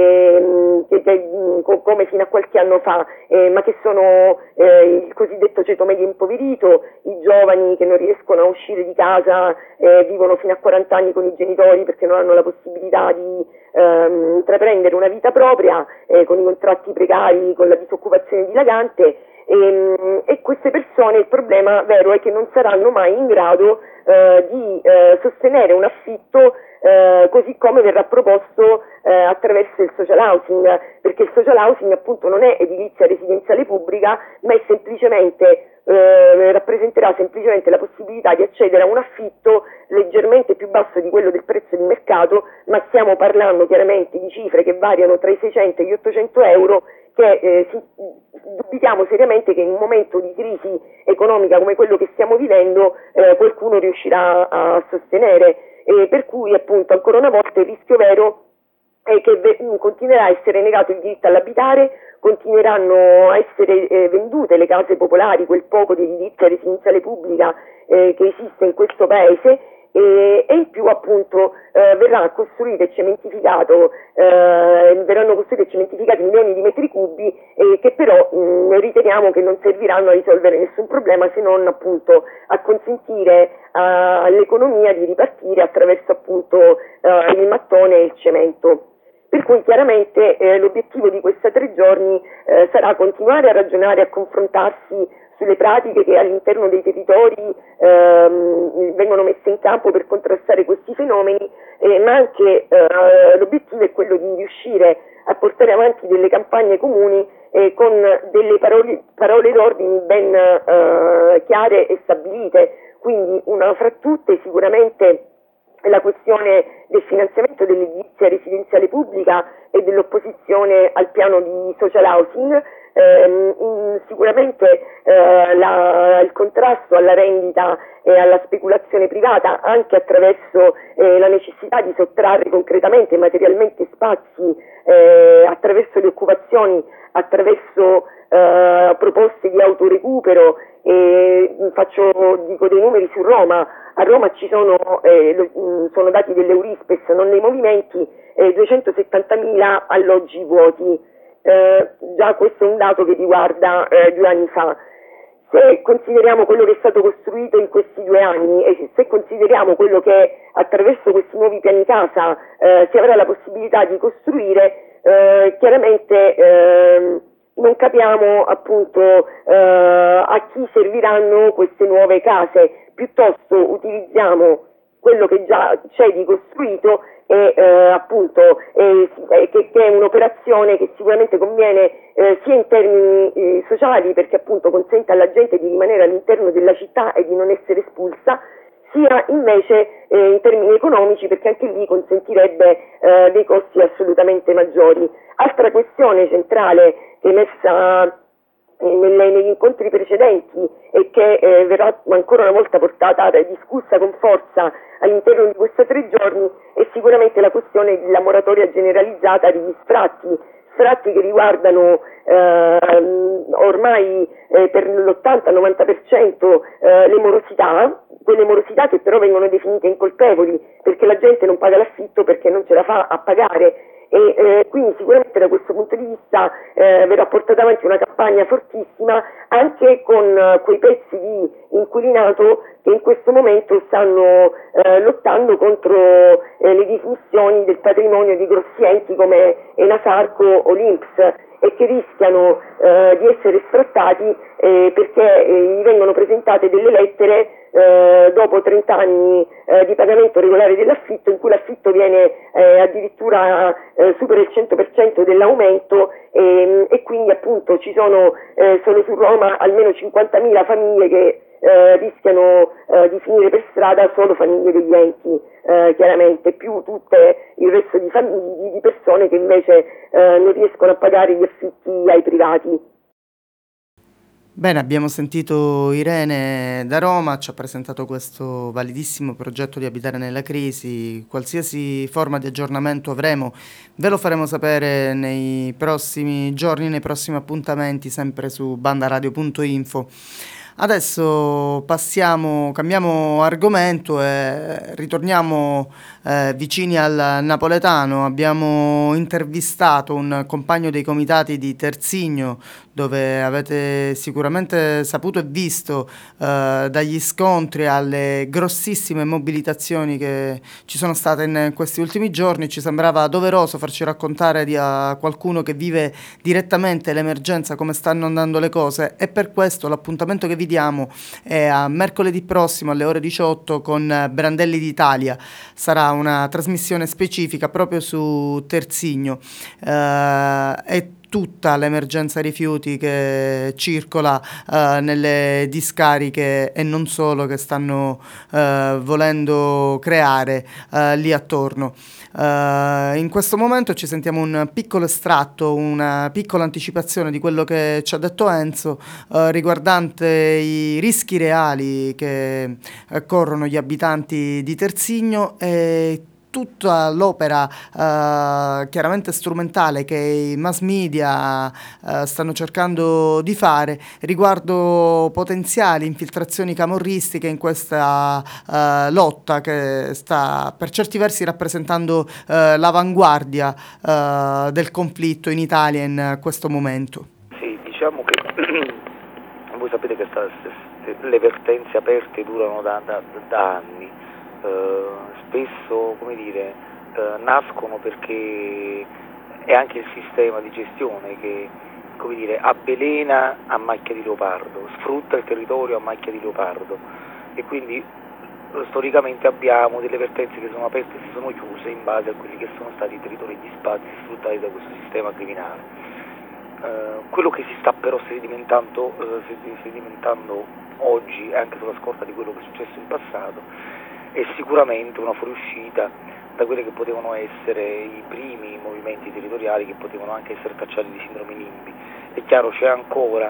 ehm, che, che, co- come fino a qualche anno fa, eh, ma che sono eh, il cosiddetto ceto medio impoverito, i giovani che non riescono a uscire di casa, eh, vivono fino a quaranta anni con i genitori perché non hanno la possibilità di ehm, intraprendere una vita propria, eh, con i contratti precari, con la disoccupazione dilagante. E, e queste persone, il problema vero è che non saranno mai in grado eh, di eh, sostenere un affitto eh, così come verrà proposto eh, attraverso il social housing, perché il social housing appunto non è edilizia residenziale pubblica, ma è semplicemente eh, rappresenterà semplicemente la possibilità di accedere a un affitto leggermente più basso di quello del prezzo di mercato, ma stiamo parlando chiaramente di cifre che variano tra i seicento e gli ottocento euro, che eh, si, dubitiamo seriamente che in un momento di crisi economica come quello che stiamo vivendo eh, qualcuno riuscirà a sostenere, e per cui appunto ancora una volta il rischio vero è che ve- continuerà a essere negato il diritto all'abitare, continueranno a essere eh, vendute le case popolari, quel poco di edilizia residenziale pubblica eh, che esiste in questo paese, e, e in più appunto eh, verrà costruito e cementificato, eh, verranno costruiti e cementificati milioni di metri cubi eh, che però mh, riteniamo che non serviranno a risolvere nessun problema, se non appunto a consentire a, all'economia di ripartire attraverso appunto eh, il mattone e il cemento. Per cui chiaramente eh, l'obiettivo di questi tre giorni eh, sarà continuare a ragionare, a confrontarsi sulle pratiche che all'interno dei territori ehm, vengono messe in campo per contrastare questi fenomeni, eh, ma anche eh, l'obiettivo è quello di riuscire a portare avanti delle campagne comuni eh, con delle parole, parole d'ordine ben eh, chiare e stabilite. Quindi una fra tutte sicuramente la questione del finanziamento dell'edilizia residenziale pubblica e dell'opposizione al piano di social housing, ehm, sicuramente eh, la, il contrasto alla rendita e alla speculazione privata, anche attraverso eh, la necessità di sottrarre concretamente e materialmente spazi eh, attraverso le occupazioni, attraverso eh, proposte di autorecupero. E faccio, dico dei numeri su Roma. A Roma ci sono, eh, sono dati dell'Eurispes, non dei movimenti, eh, duecentosettantamila alloggi vuoti, eh, già questo è un dato che riguarda eh, due anni fa. Se consideriamo quello che è stato costruito in questi due anni e se consideriamo quello che attraverso questi nuovi piani casa eh, si avrà la possibilità di costruire, eh, chiaramente eh, non capiamo appunto eh, a chi serviranno queste nuove case, piuttosto utilizziamo quello che già c'è di costruito e eh, appunto eh, che, che è un'operazione che sicuramente conviene eh, sia in termini eh, sociali, perché appunto consente alla gente di rimanere all'interno della città e di non essere espulsa, sia invece eh, in termini economici, perché anche lì consentirebbe eh, dei costi assolutamente maggiori. Altra questione centrale che è messa eh, nelle, negli incontri precedenti e che eh, verrà ancora una volta portata e discussa con forza all'interno di questi tre giorni è sicuramente la questione della moratoria generalizzata degli sfratti, sfratti che riguardano eh, ormai eh, per l'ottanta novanta per cento eh, le morosità, quelle morosità che però vengono definite incolpevoli perché la gente non paga l'affitto perché non ce la fa a pagare. E eh, quindi sicuramente da questo punto di vista eh, verrà portata avanti una campagna fortissima anche con eh, quei pezzi di inquilinato che in questo momento stanno eh, lottando contro eh, le dismissioni del patrimonio di grossi enti come Enasarco o l'I N P S e che rischiano eh, di essere sfrattati eh, perché eh, gli vengono presentate delle lettere eh, dopo trenta anni eh, di pagamento regolare dell'affitto, in cui l'affitto viene eh, addirittura eh, supera il cento per cento dell'aumento e, e quindi appunto ci sono eh, solo su Roma almeno cinquantamila famiglie che eh, rischiano eh, di finire per strada, solo famiglie degli enti eh, chiaramente, più tutte il resto di famiglie, di persone che invece eh, non riescono a pagare gli affitti ai privati. Bene, abbiamo sentito Irene da Roma, ci ha presentato questo validissimo progetto di Abitare nella Crisi. Qualsiasi forma di aggiornamento avremo, ve lo faremo sapere nei prossimi giorni, nei prossimi appuntamenti, sempre su bandaradio punto info. Adesso passiamo, cambiamo argomento e ritorniamo eh, vicini al napoletano. Abbiamo intervistato un compagno dei comitati di Terzigno, dove avete sicuramente saputo e visto eh, dagli scontri alle grossissime mobilitazioni che ci sono state in questi ultimi giorni. Ci sembrava doveroso farci raccontare di a qualcuno che vive direttamente l'emergenza, come stanno andando le cose, e per questo l'appuntamento che vi diamo è a mercoledì prossimo alle ore diciotto con Brandelli d'Italia. Sarà una trasmissione specifica proprio su Terzigno eh, e tutta l'emergenza rifiuti che circola eh, nelle discariche e non solo, che stanno eh, volendo creare eh, lì attorno. Uh, in questo momento ci sentiamo un piccolo estratto, una piccola anticipazione di quello che ci ha detto Enzo uh, riguardante i rischi reali che uh, corrono gli abitanti di Terzigno e tutta l'opera uh, chiaramente strumentale che i mass media uh, stanno cercando di fare riguardo potenziali infiltrazioni camorristiche in questa uh, lotta che sta per certi versi rappresentando uh, l'avanguardia uh, del conflitto in Italia in questo momento. Sì, diciamo che voi sapete che sta, le vertenze aperte durano da, da, da anni. Uh, spesso, come dire, uh, nascono perché è anche il sistema di gestione che, come dire, avvelena a macchia di leopardo, sfrutta il territorio a macchia di leopardo e quindi uh, storicamente abbiamo delle vertenze che sono aperte e si sono chiuse in base a quelli che sono stati i territori e gli spazi sfruttati da questo sistema criminale. Uh, quello che si sta però sedimentando, uh, sedimentando oggi, anche sulla scorta di quello che è successo in passato, è sicuramente una fuoriuscita da quelli che potevano essere i primi movimenti territoriali, che potevano anche essere tacciati di sindrome NIMBY. È chiaro, c'è ancora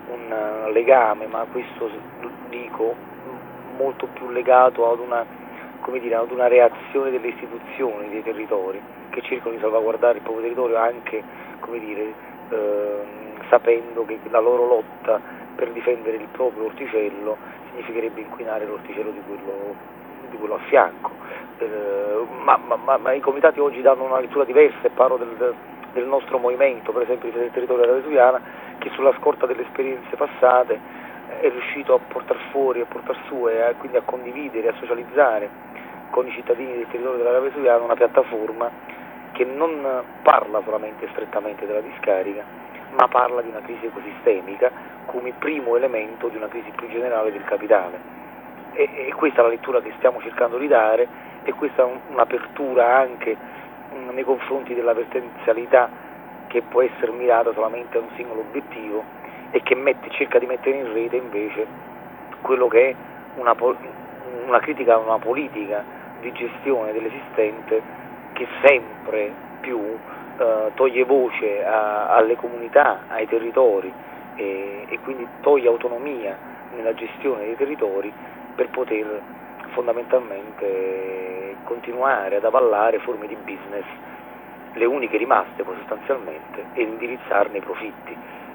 un legame, ma questo dico molto più legato ad una, come dire, ad una reazione delle istituzioni dei territori che cercano di salvaguardare il proprio territorio anche, come dire, eh, sapendo che la loro lotta per difendere il proprio orticello significherebbe inquinare l'orticello di quello di quello a fianco, eh, ma, ma, ma i comitati oggi danno una lettura diversa e parlo del, del nostro movimento, per esempio del territorio della Vesuviana, che sulla scorta delle esperienze passate è riuscito a portare fuori, a portare su e a, quindi a condividere, a socializzare con i cittadini del territorio della Vesuviana una piattaforma che non parla solamente strettamente della discarica, ma parla di una crisi ecosistemica come primo elemento di una crisi più generale del capitale. E, e questa è la lettura che stiamo cercando di dare, e questa è un, un'apertura anche mh, nei confronti della vertenzialità che può essere mirata solamente a un singolo obiettivo e che mette, cerca di mettere in rete invece quello che è una, una critica a una politica di gestione dell'esistente che sempre più eh, toglie voce a, alle comunità, ai territori e, e quindi toglie autonomia nella gestione dei territori per poter fondamentalmente continuare ad avallare forme di business, le uniche rimaste poi sostanzialmente, e indirizzarne i profitti.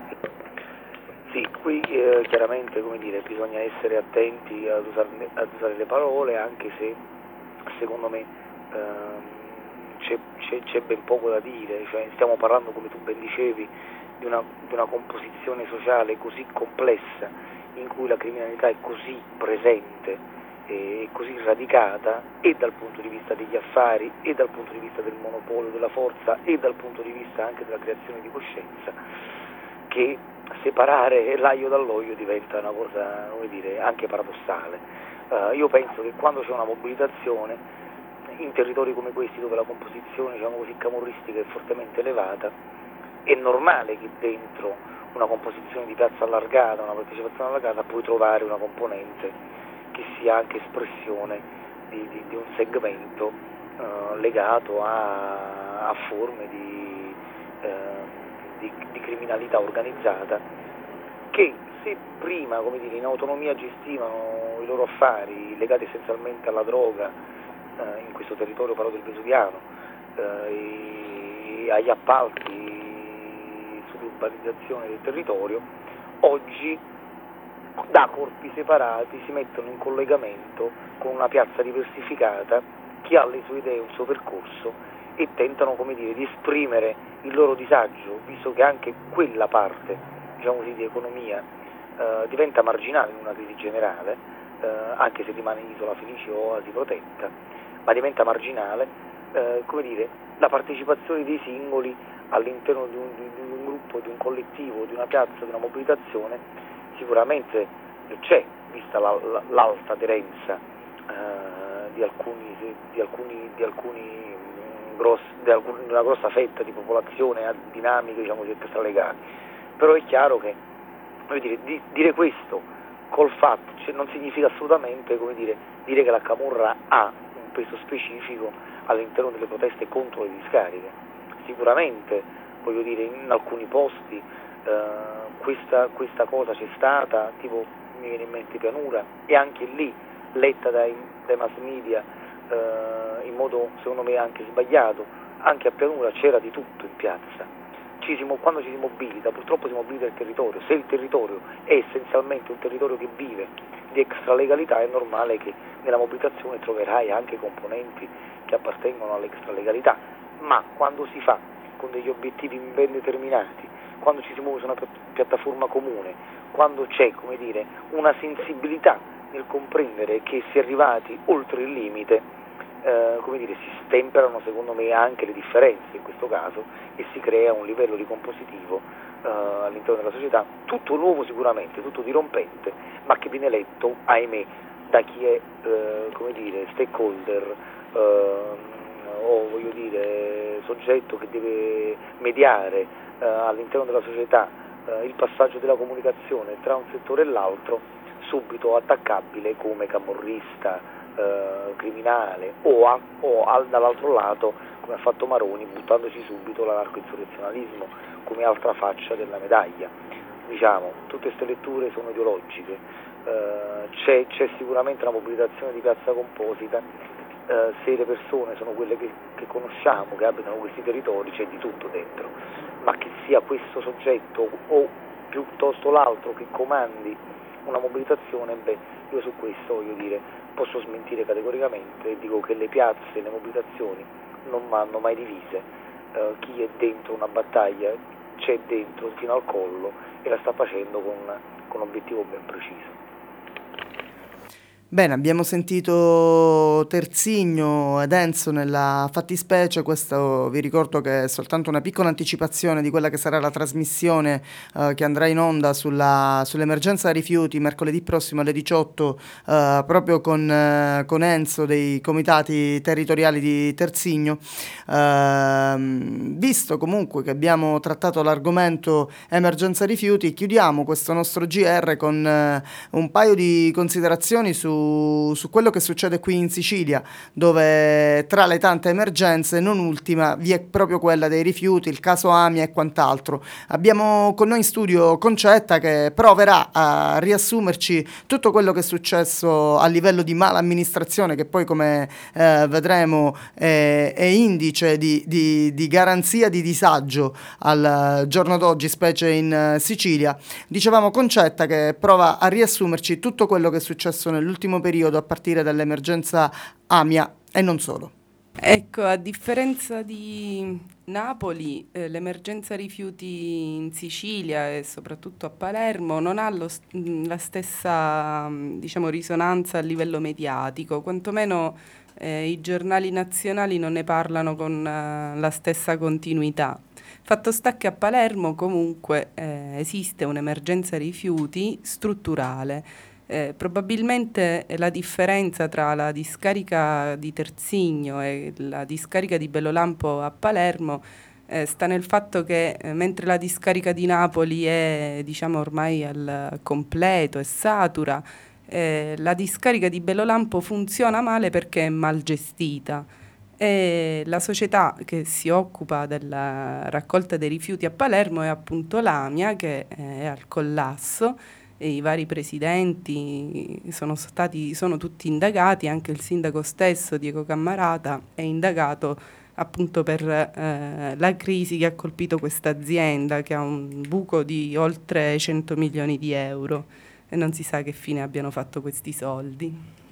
Sì, qui eh, chiaramente, come dire, bisogna essere attenti ad usare, ad usare le parole, anche se secondo me ehm, c'è, c'è, c'è ben poco da dire, cioè, stiamo parlando, come tu ben dicevi, di una, di una composizione sociale così complessa, in cui la criminalità è così presente e così radicata, e dal punto di vista degli affari, e dal punto di vista del monopolio della forza, e dal punto di vista anche della creazione di coscienza, che separare l'aglio dall'olio diventa una cosa, come dire, anche paradossale. Uh, io penso che quando c'è una mobilitazione in territori come questi, dove la composizione, diciamo così, camorristica è fortemente elevata, è normale che dentro una composizione di piazza allargata, una partecipazione allargata, puoi trovare una componente che sia anche espressione di, di, di un segmento uh, legato a, a forme di, uh, di, di criminalità organizzata, che se prima, come dire, in autonomia gestivano i loro affari legati essenzialmente alla droga, uh, in questo territorio parlo del Vesuviano, uh, e agli appalti sull'urbanizzazione del territorio, oggi da corpi separati si mettono in collegamento con una piazza diversificata, chi ha le sue idee, un suo percorso, e tentano, come dire, di esprimere il loro disagio, visto che anche quella parte, diciamo così, di economia eh, diventa marginale in una crisi generale, eh, anche se rimane isola felice o oasi protetta, ma diventa marginale, eh, come dire, la partecipazione dei singoli all'interno di un, di un gruppo, di un collettivo, di una piazza, di una mobilitazione, sicuramente c'è, vista la, la, l'alta aderenza eh, di alcuni, di alcuni, di alcuni mh, gross, di, alcun, di una grossa fetta di popolazione a dinamiche, diciamo, extralegali. Però è chiaro che, come dire, di, dire questo col fatto, cioè, non significa assolutamente, come dire, dire che la camorra ha un peso specifico all'interno delle proteste contro le discariche. Sicuramente, voglio dire, in alcuni posti eh, questa, questa cosa c'è stata, tipo mi viene in mente Pianura, e anche lì letta dai, dai mass media eh, in modo secondo me anche sbagliato. Anche a Pianura c'era di tutto in piazza. Ci si, quando ci si mobilita, purtroppo si mobilita il territorio. Se il territorio è essenzialmente un territorio che vive di extralegalità, è normale che nella mobilitazione troverai anche componenti che appartengono all'extralegalità, ma quando si fa con degli obiettivi ben determinati, quando ci si muove su una piattaforma comune, quando c'è, come dire, una sensibilità nel comprendere che si è arrivati oltre il limite, eh, come dire, si stemperano secondo me anche le differenze in questo caso, e si crea un livello di compositivo eh, all'interno della società, tutto nuovo sicuramente, tutto dirompente, ma che viene letto, ahimè, da chi è, eh, come dire, stakeholder, eh, o voglio dire soggetto che deve mediare eh, all'interno della società eh, il passaggio della comunicazione tra un settore e l'altro, subito attaccabile come camorrista, eh, criminale, o, a, o al, dall'altro lato, come ha fatto Maroni, buttandoci subito l'anarco-insurrezionalismo come altra faccia della medaglia. Diciamo, tutte queste letture sono ideologiche, eh, c'è, c'è sicuramente una mobilitazione di piazza composita. Uh, se le persone sono quelle che, che conosciamo, che abitano questi territori, c'è di tutto dentro, ma che sia questo soggetto o piuttosto l'altro che comandi una mobilitazione, beh, io su questo, voglio dire, posso smentire categoricamente e dico che le piazze e le mobilitazioni non vanno mai divise. Uh, chi è dentro una battaglia c'è dentro fino al collo e la sta facendo con, con un obiettivo ben preciso. Bene, abbiamo sentito Terzigno ed Enzo nella fattispecie. Questo vi ricordo che è soltanto una piccola anticipazione di quella che sarà la trasmissione eh, che andrà in onda sulla, sull'emergenza rifiuti mercoledì prossimo alle diciotto, eh, proprio con, eh, con Enzo dei comitati territoriali di Terzigno. Eh, visto comunque che abbiamo trattato l'argomento emergenza rifiuti, chiudiamo questo nostro G R con eh, un paio di considerazioni su su quello che succede qui in Sicilia, dove tra le tante emergenze, non ultima, vi è proprio quella dei rifiuti, il caso Amia e quant'altro. Abbiamo con noi in studio Concetta, che proverà a riassumerci tutto quello che è successo a livello di mala amministrazione, che poi, come eh, vedremo, è, è indice di, di, di garanzia di disagio al giorno d'oggi, specie in uh, Sicilia. Dicevamo Concetta che prova a riassumerci tutto quello che è successo nell'ultimo periodo a partire dall'emergenza Amia e non solo. Ecco, a differenza di Napoli, eh, l'emergenza rifiuti in Sicilia e soprattutto a Palermo non ha lo, la stessa, diciamo, risonanza a livello mediatico, quantomeno eh, i giornali nazionali non ne parlano con uh, la stessa continuità. Fatto sta che a Palermo comunque eh, esiste un'emergenza rifiuti strutturale. Eh, probabilmente la differenza tra la discarica di Terzigno e la discarica di Bellolampo a Palermo eh, sta nel fatto che eh, mentre la discarica di Napoli è, diciamo, ormai al completo e satura, eh, la discarica di Bellolampo funziona male perché è mal gestita. E la società che si occupa della raccolta dei rifiuti a Palermo è appunto l'Amia, che è al collasso. E i vari presidenti sono stati, sono tutti indagati, anche il sindaco stesso, Diego Cammarata, è indagato appunto per eh, la crisi che ha colpito questa azienda, che ha un buco di oltre cento milioni di euro e non si sa che fine abbiano fatto questi soldi.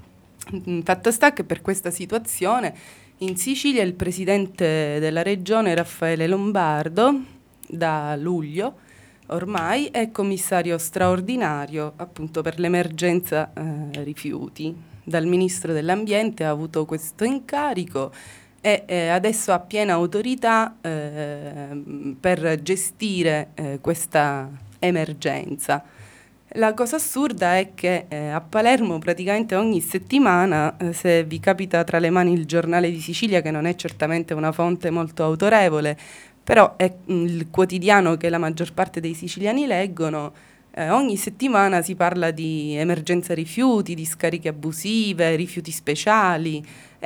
Fatto sta che per questa situazione in Sicilia il presidente della regione, Raffaele Lombardo, da luglio ormai è commissario straordinario appunto per l'emergenza eh, rifiuti. Dal ministro dell'ambiente ha avuto questo incarico e eh, adesso ha piena autorità eh, per gestire eh, questa emergenza. La cosa assurda è che eh, a Palermo praticamente ogni settimana, eh, se vi capita tra le mani il Giornale di Sicilia, che non è certamente una fonte molto autorevole, però è il quotidiano che la maggior parte dei siciliani leggono, eh, ogni settimana si parla di emergenza rifiuti, di scariche abusive, rifiuti speciali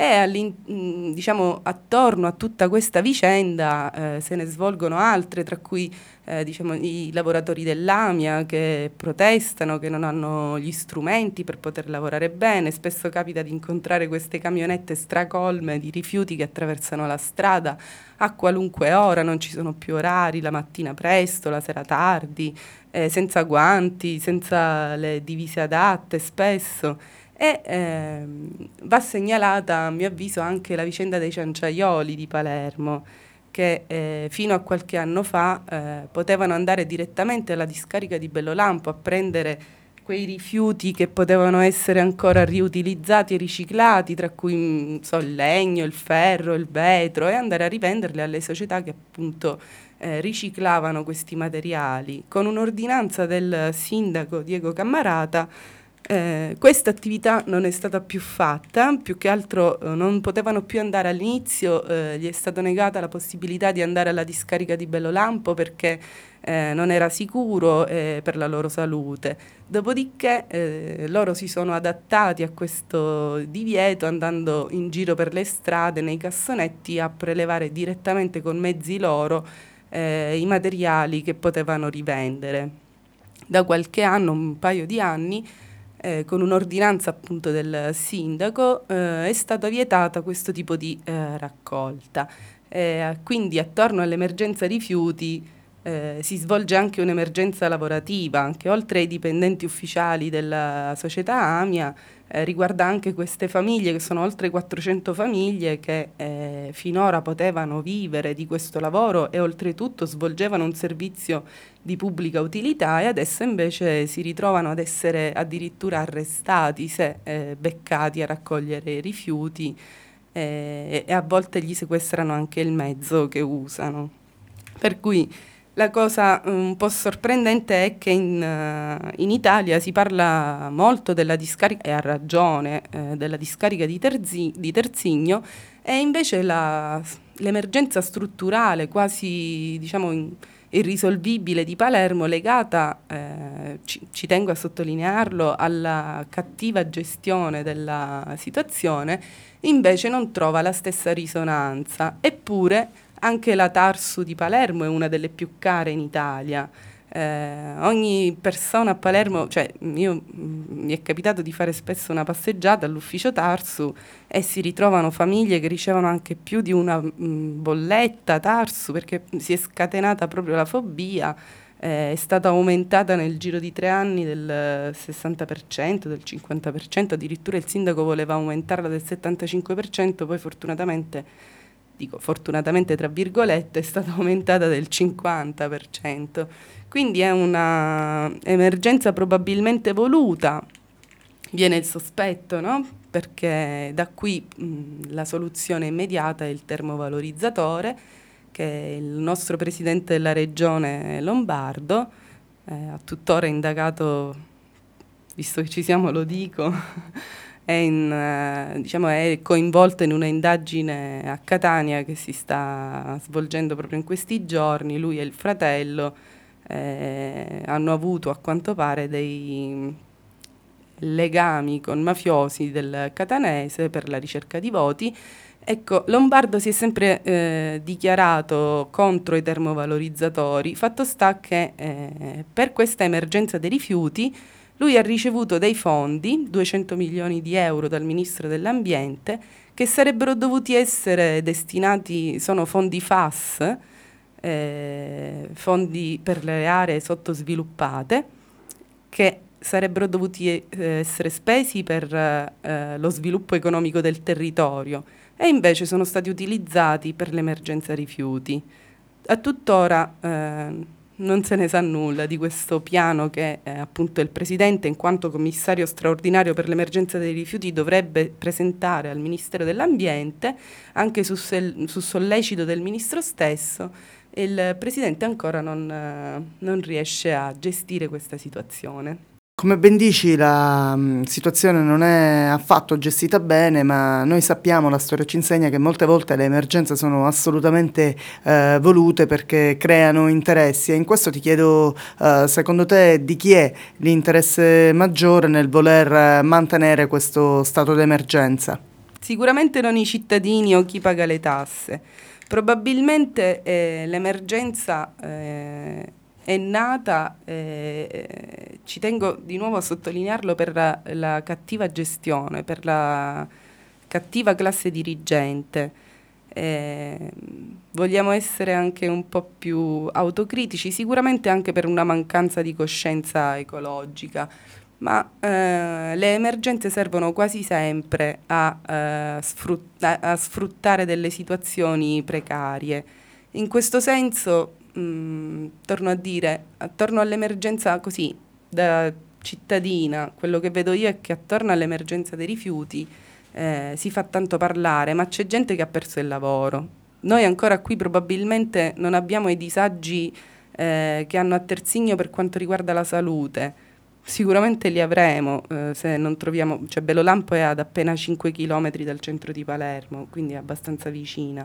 e diciamo attorno a tutta questa vicenda eh, se ne svolgono altre, tra cui eh, diciamo, i lavoratori dell'Amia che protestano, che non hanno gli strumenti per poter lavorare bene. Spesso capita di incontrare queste camionette stracolme di rifiuti che attraversano la strada a qualunque ora, non ci sono più orari, la mattina presto, la sera tardi, eh, senza guanti, senza le divise adatte spesso. E ehm, va segnalata, a mio avviso, anche la vicenda dei cianciaioli di Palermo, che eh, fino a qualche anno fa eh, potevano andare direttamente alla discarica di Bellolampo a prendere quei rifiuti che potevano essere ancora riutilizzati e riciclati, tra cui mh, so, il legno, il ferro, il vetro, e andare a rivenderli alle società che appunto eh, riciclavano questi materiali. Con un'ordinanza del sindaco Diego Cammarata Eh, questa attività non è stata più fatta, più che altro eh, non potevano più andare all'inizio, eh, gli è stata negata la possibilità di andare alla discarica di Bellolampo perché eh, non era sicuro eh, per la loro salute. Dopodiché eh, loro si sono adattati a questo divieto andando in giro per le strade, nei cassonetti, a prelevare direttamente con mezzi loro eh, i materiali che potevano rivendere. Da qualche anno, un paio di anni, Eh, con un'ordinanza appunto del sindaco eh, è stata vietata questo tipo di eh, raccolta. Eh, quindi attorno all'emergenza rifiuti eh, si svolge anche un'emergenza lavorativa, anche oltre ai dipendenti ufficiali della società AMIA, eh, riguarda anche queste famiglie, che sono oltre quattrocento famiglie che eh, finora potevano vivere di questo lavoro e oltretutto svolgevano un servizio di pubblica utilità, e adesso invece si ritrovano ad essere addirittura arrestati se eh, beccati a raccogliere i rifiuti, eh, e a volte gli sequestrano anche il mezzo che usano. Per cui la cosa un po' sorprendente è che in, uh, in Italia si parla molto della discarica, e ha ragione, eh, della discarica di, Terzi, di Terzigno, e invece la, l'emergenza strutturale, quasi diciamo in, irrisolvibile di Palermo, legata, eh, ci, ci tengo a sottolinearlo, alla cattiva gestione della situazione, invece non trova la stessa risonanza. Eppure anche la Tarsu di Palermo è una delle più care in Italia. Eh, ogni persona a Palermo, cioè io mh, mi è capitato di fare spesso una passeggiata all'ufficio Tarsu e si ritrovano famiglie che ricevono anche più di una mh, bolletta Tarsu, perché si è scatenata proprio la fobia. Eh, è stata aumentata nel giro di tre anni del sessanta per cento, del cinquanta per cento, addirittura il sindaco voleva aumentarla del settantacinque per cento, poi fortunatamente dico fortunatamente tra virgolette, è stata aumentata del cinquanta per cento. Quindi è una emergenza probabilmente voluta, viene il sospetto, no? Perché da qui mh, la soluzione immediata è il termovalorizzatore, che il nostro presidente della regione Lombardo eh, ha tuttora indagato, visto che ci siamo lo dico, È, in, eh, diciamo, è coinvolto in una indagine a Catania che si sta svolgendo proprio in questi giorni. Lui e il fratello eh, hanno avuto, a quanto pare, dei legami con mafiosi del catanese per la ricerca di voti. Ecco, Lombardo si è sempre eh, dichiarato contro i termovalorizzatori. Fatto sta che eh, per questa emergenza dei rifiuti lui ha ricevuto dei fondi, duecento milioni di euro dal Ministro dell'Ambiente, che sarebbero dovuti essere destinati, sono fondi F A S, eh, fondi per le aree sottosviluppate, che sarebbero dovuti eh, essere spesi per eh, lo sviluppo economico del territorio, e invece sono stati utilizzati per l'emergenza rifiuti. A tuttora eh, non se ne sa nulla di questo piano che eh, appunto il Presidente, in quanto commissario straordinario per l'emergenza dei rifiuti, dovrebbe presentare al Ministero dell'Ambiente, anche su, sel- su sollecito del Ministro stesso. Il Presidente ancora non, eh, non riesce a gestire questa situazione. Come ben dici, la mh, situazione non è affatto gestita bene, ma noi sappiamo, la storia ci insegna che molte volte le emergenze sono assolutamente eh, volute perché creano interessi, e in questo ti chiedo, eh, secondo te, di chi è l'interesse maggiore nel voler mantenere questo stato d'emergenza? Sicuramente non i cittadini o chi paga le tasse. Probabilmente eh, l'emergenza eh, è nata, eh, ci tengo di nuovo a sottolinearlo, per la, la cattiva gestione, per la cattiva classe dirigente. Eh, vogliamo essere anche un po' più autocritici, sicuramente anche per una mancanza di coscienza ecologica, ma eh, le emergenze servono quasi sempre a, eh, sfrut- a, a sfruttare delle situazioni precarie. In questo senso, mh, torno a dire, attorno all'emergenza così, da cittadina, quello che vedo io è che attorno all'emergenza dei rifiuti eh, si fa tanto parlare, ma c'è gente che ha perso il lavoro. Noi ancora qui probabilmente non abbiamo i disagi eh, che hanno a Terzigno per quanto riguarda la salute. Sicuramente li avremo eh, se non troviamo, cioè Bellolampo è ad appena cinque chilometri dal centro di Palermo, quindi è abbastanza vicina.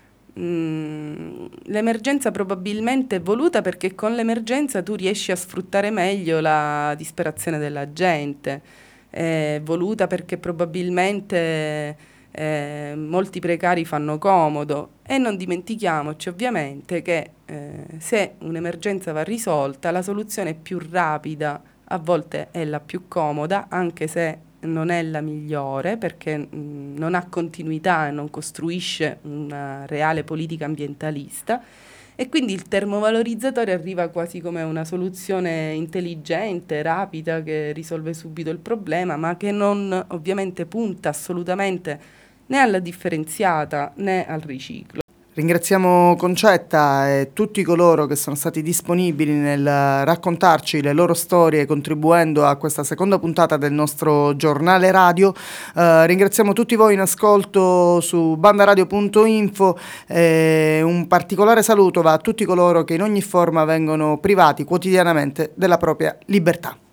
Mm, l'emergenza probabilmente è voluta perché con l'emergenza tu riesci a sfruttare meglio la disperazione della gente, è voluta perché probabilmente eh, molti precari fanno comodo, e non dimentichiamoci ovviamente che eh, se un'emergenza va risolta, la soluzione più rapida a volte è la più comoda, anche se non è la migliore, perché mh, non ha continuità e non costruisce una reale politica ambientalista, e quindi il termovalorizzatore arriva quasi come una soluzione intelligente, rapida, che risolve subito il problema, ma che non ovviamente punta assolutamente né alla differenziata né al riciclo. Ringraziamo Concetta e tutti coloro che sono stati disponibili nel raccontarci le loro storie contribuendo a questa seconda puntata del nostro giornale radio. Eh, ringraziamo tutti voi in ascolto su bandaradio punto info e un particolare saluto va a tutti coloro che in ogni forma vengono privati quotidianamente della propria libertà.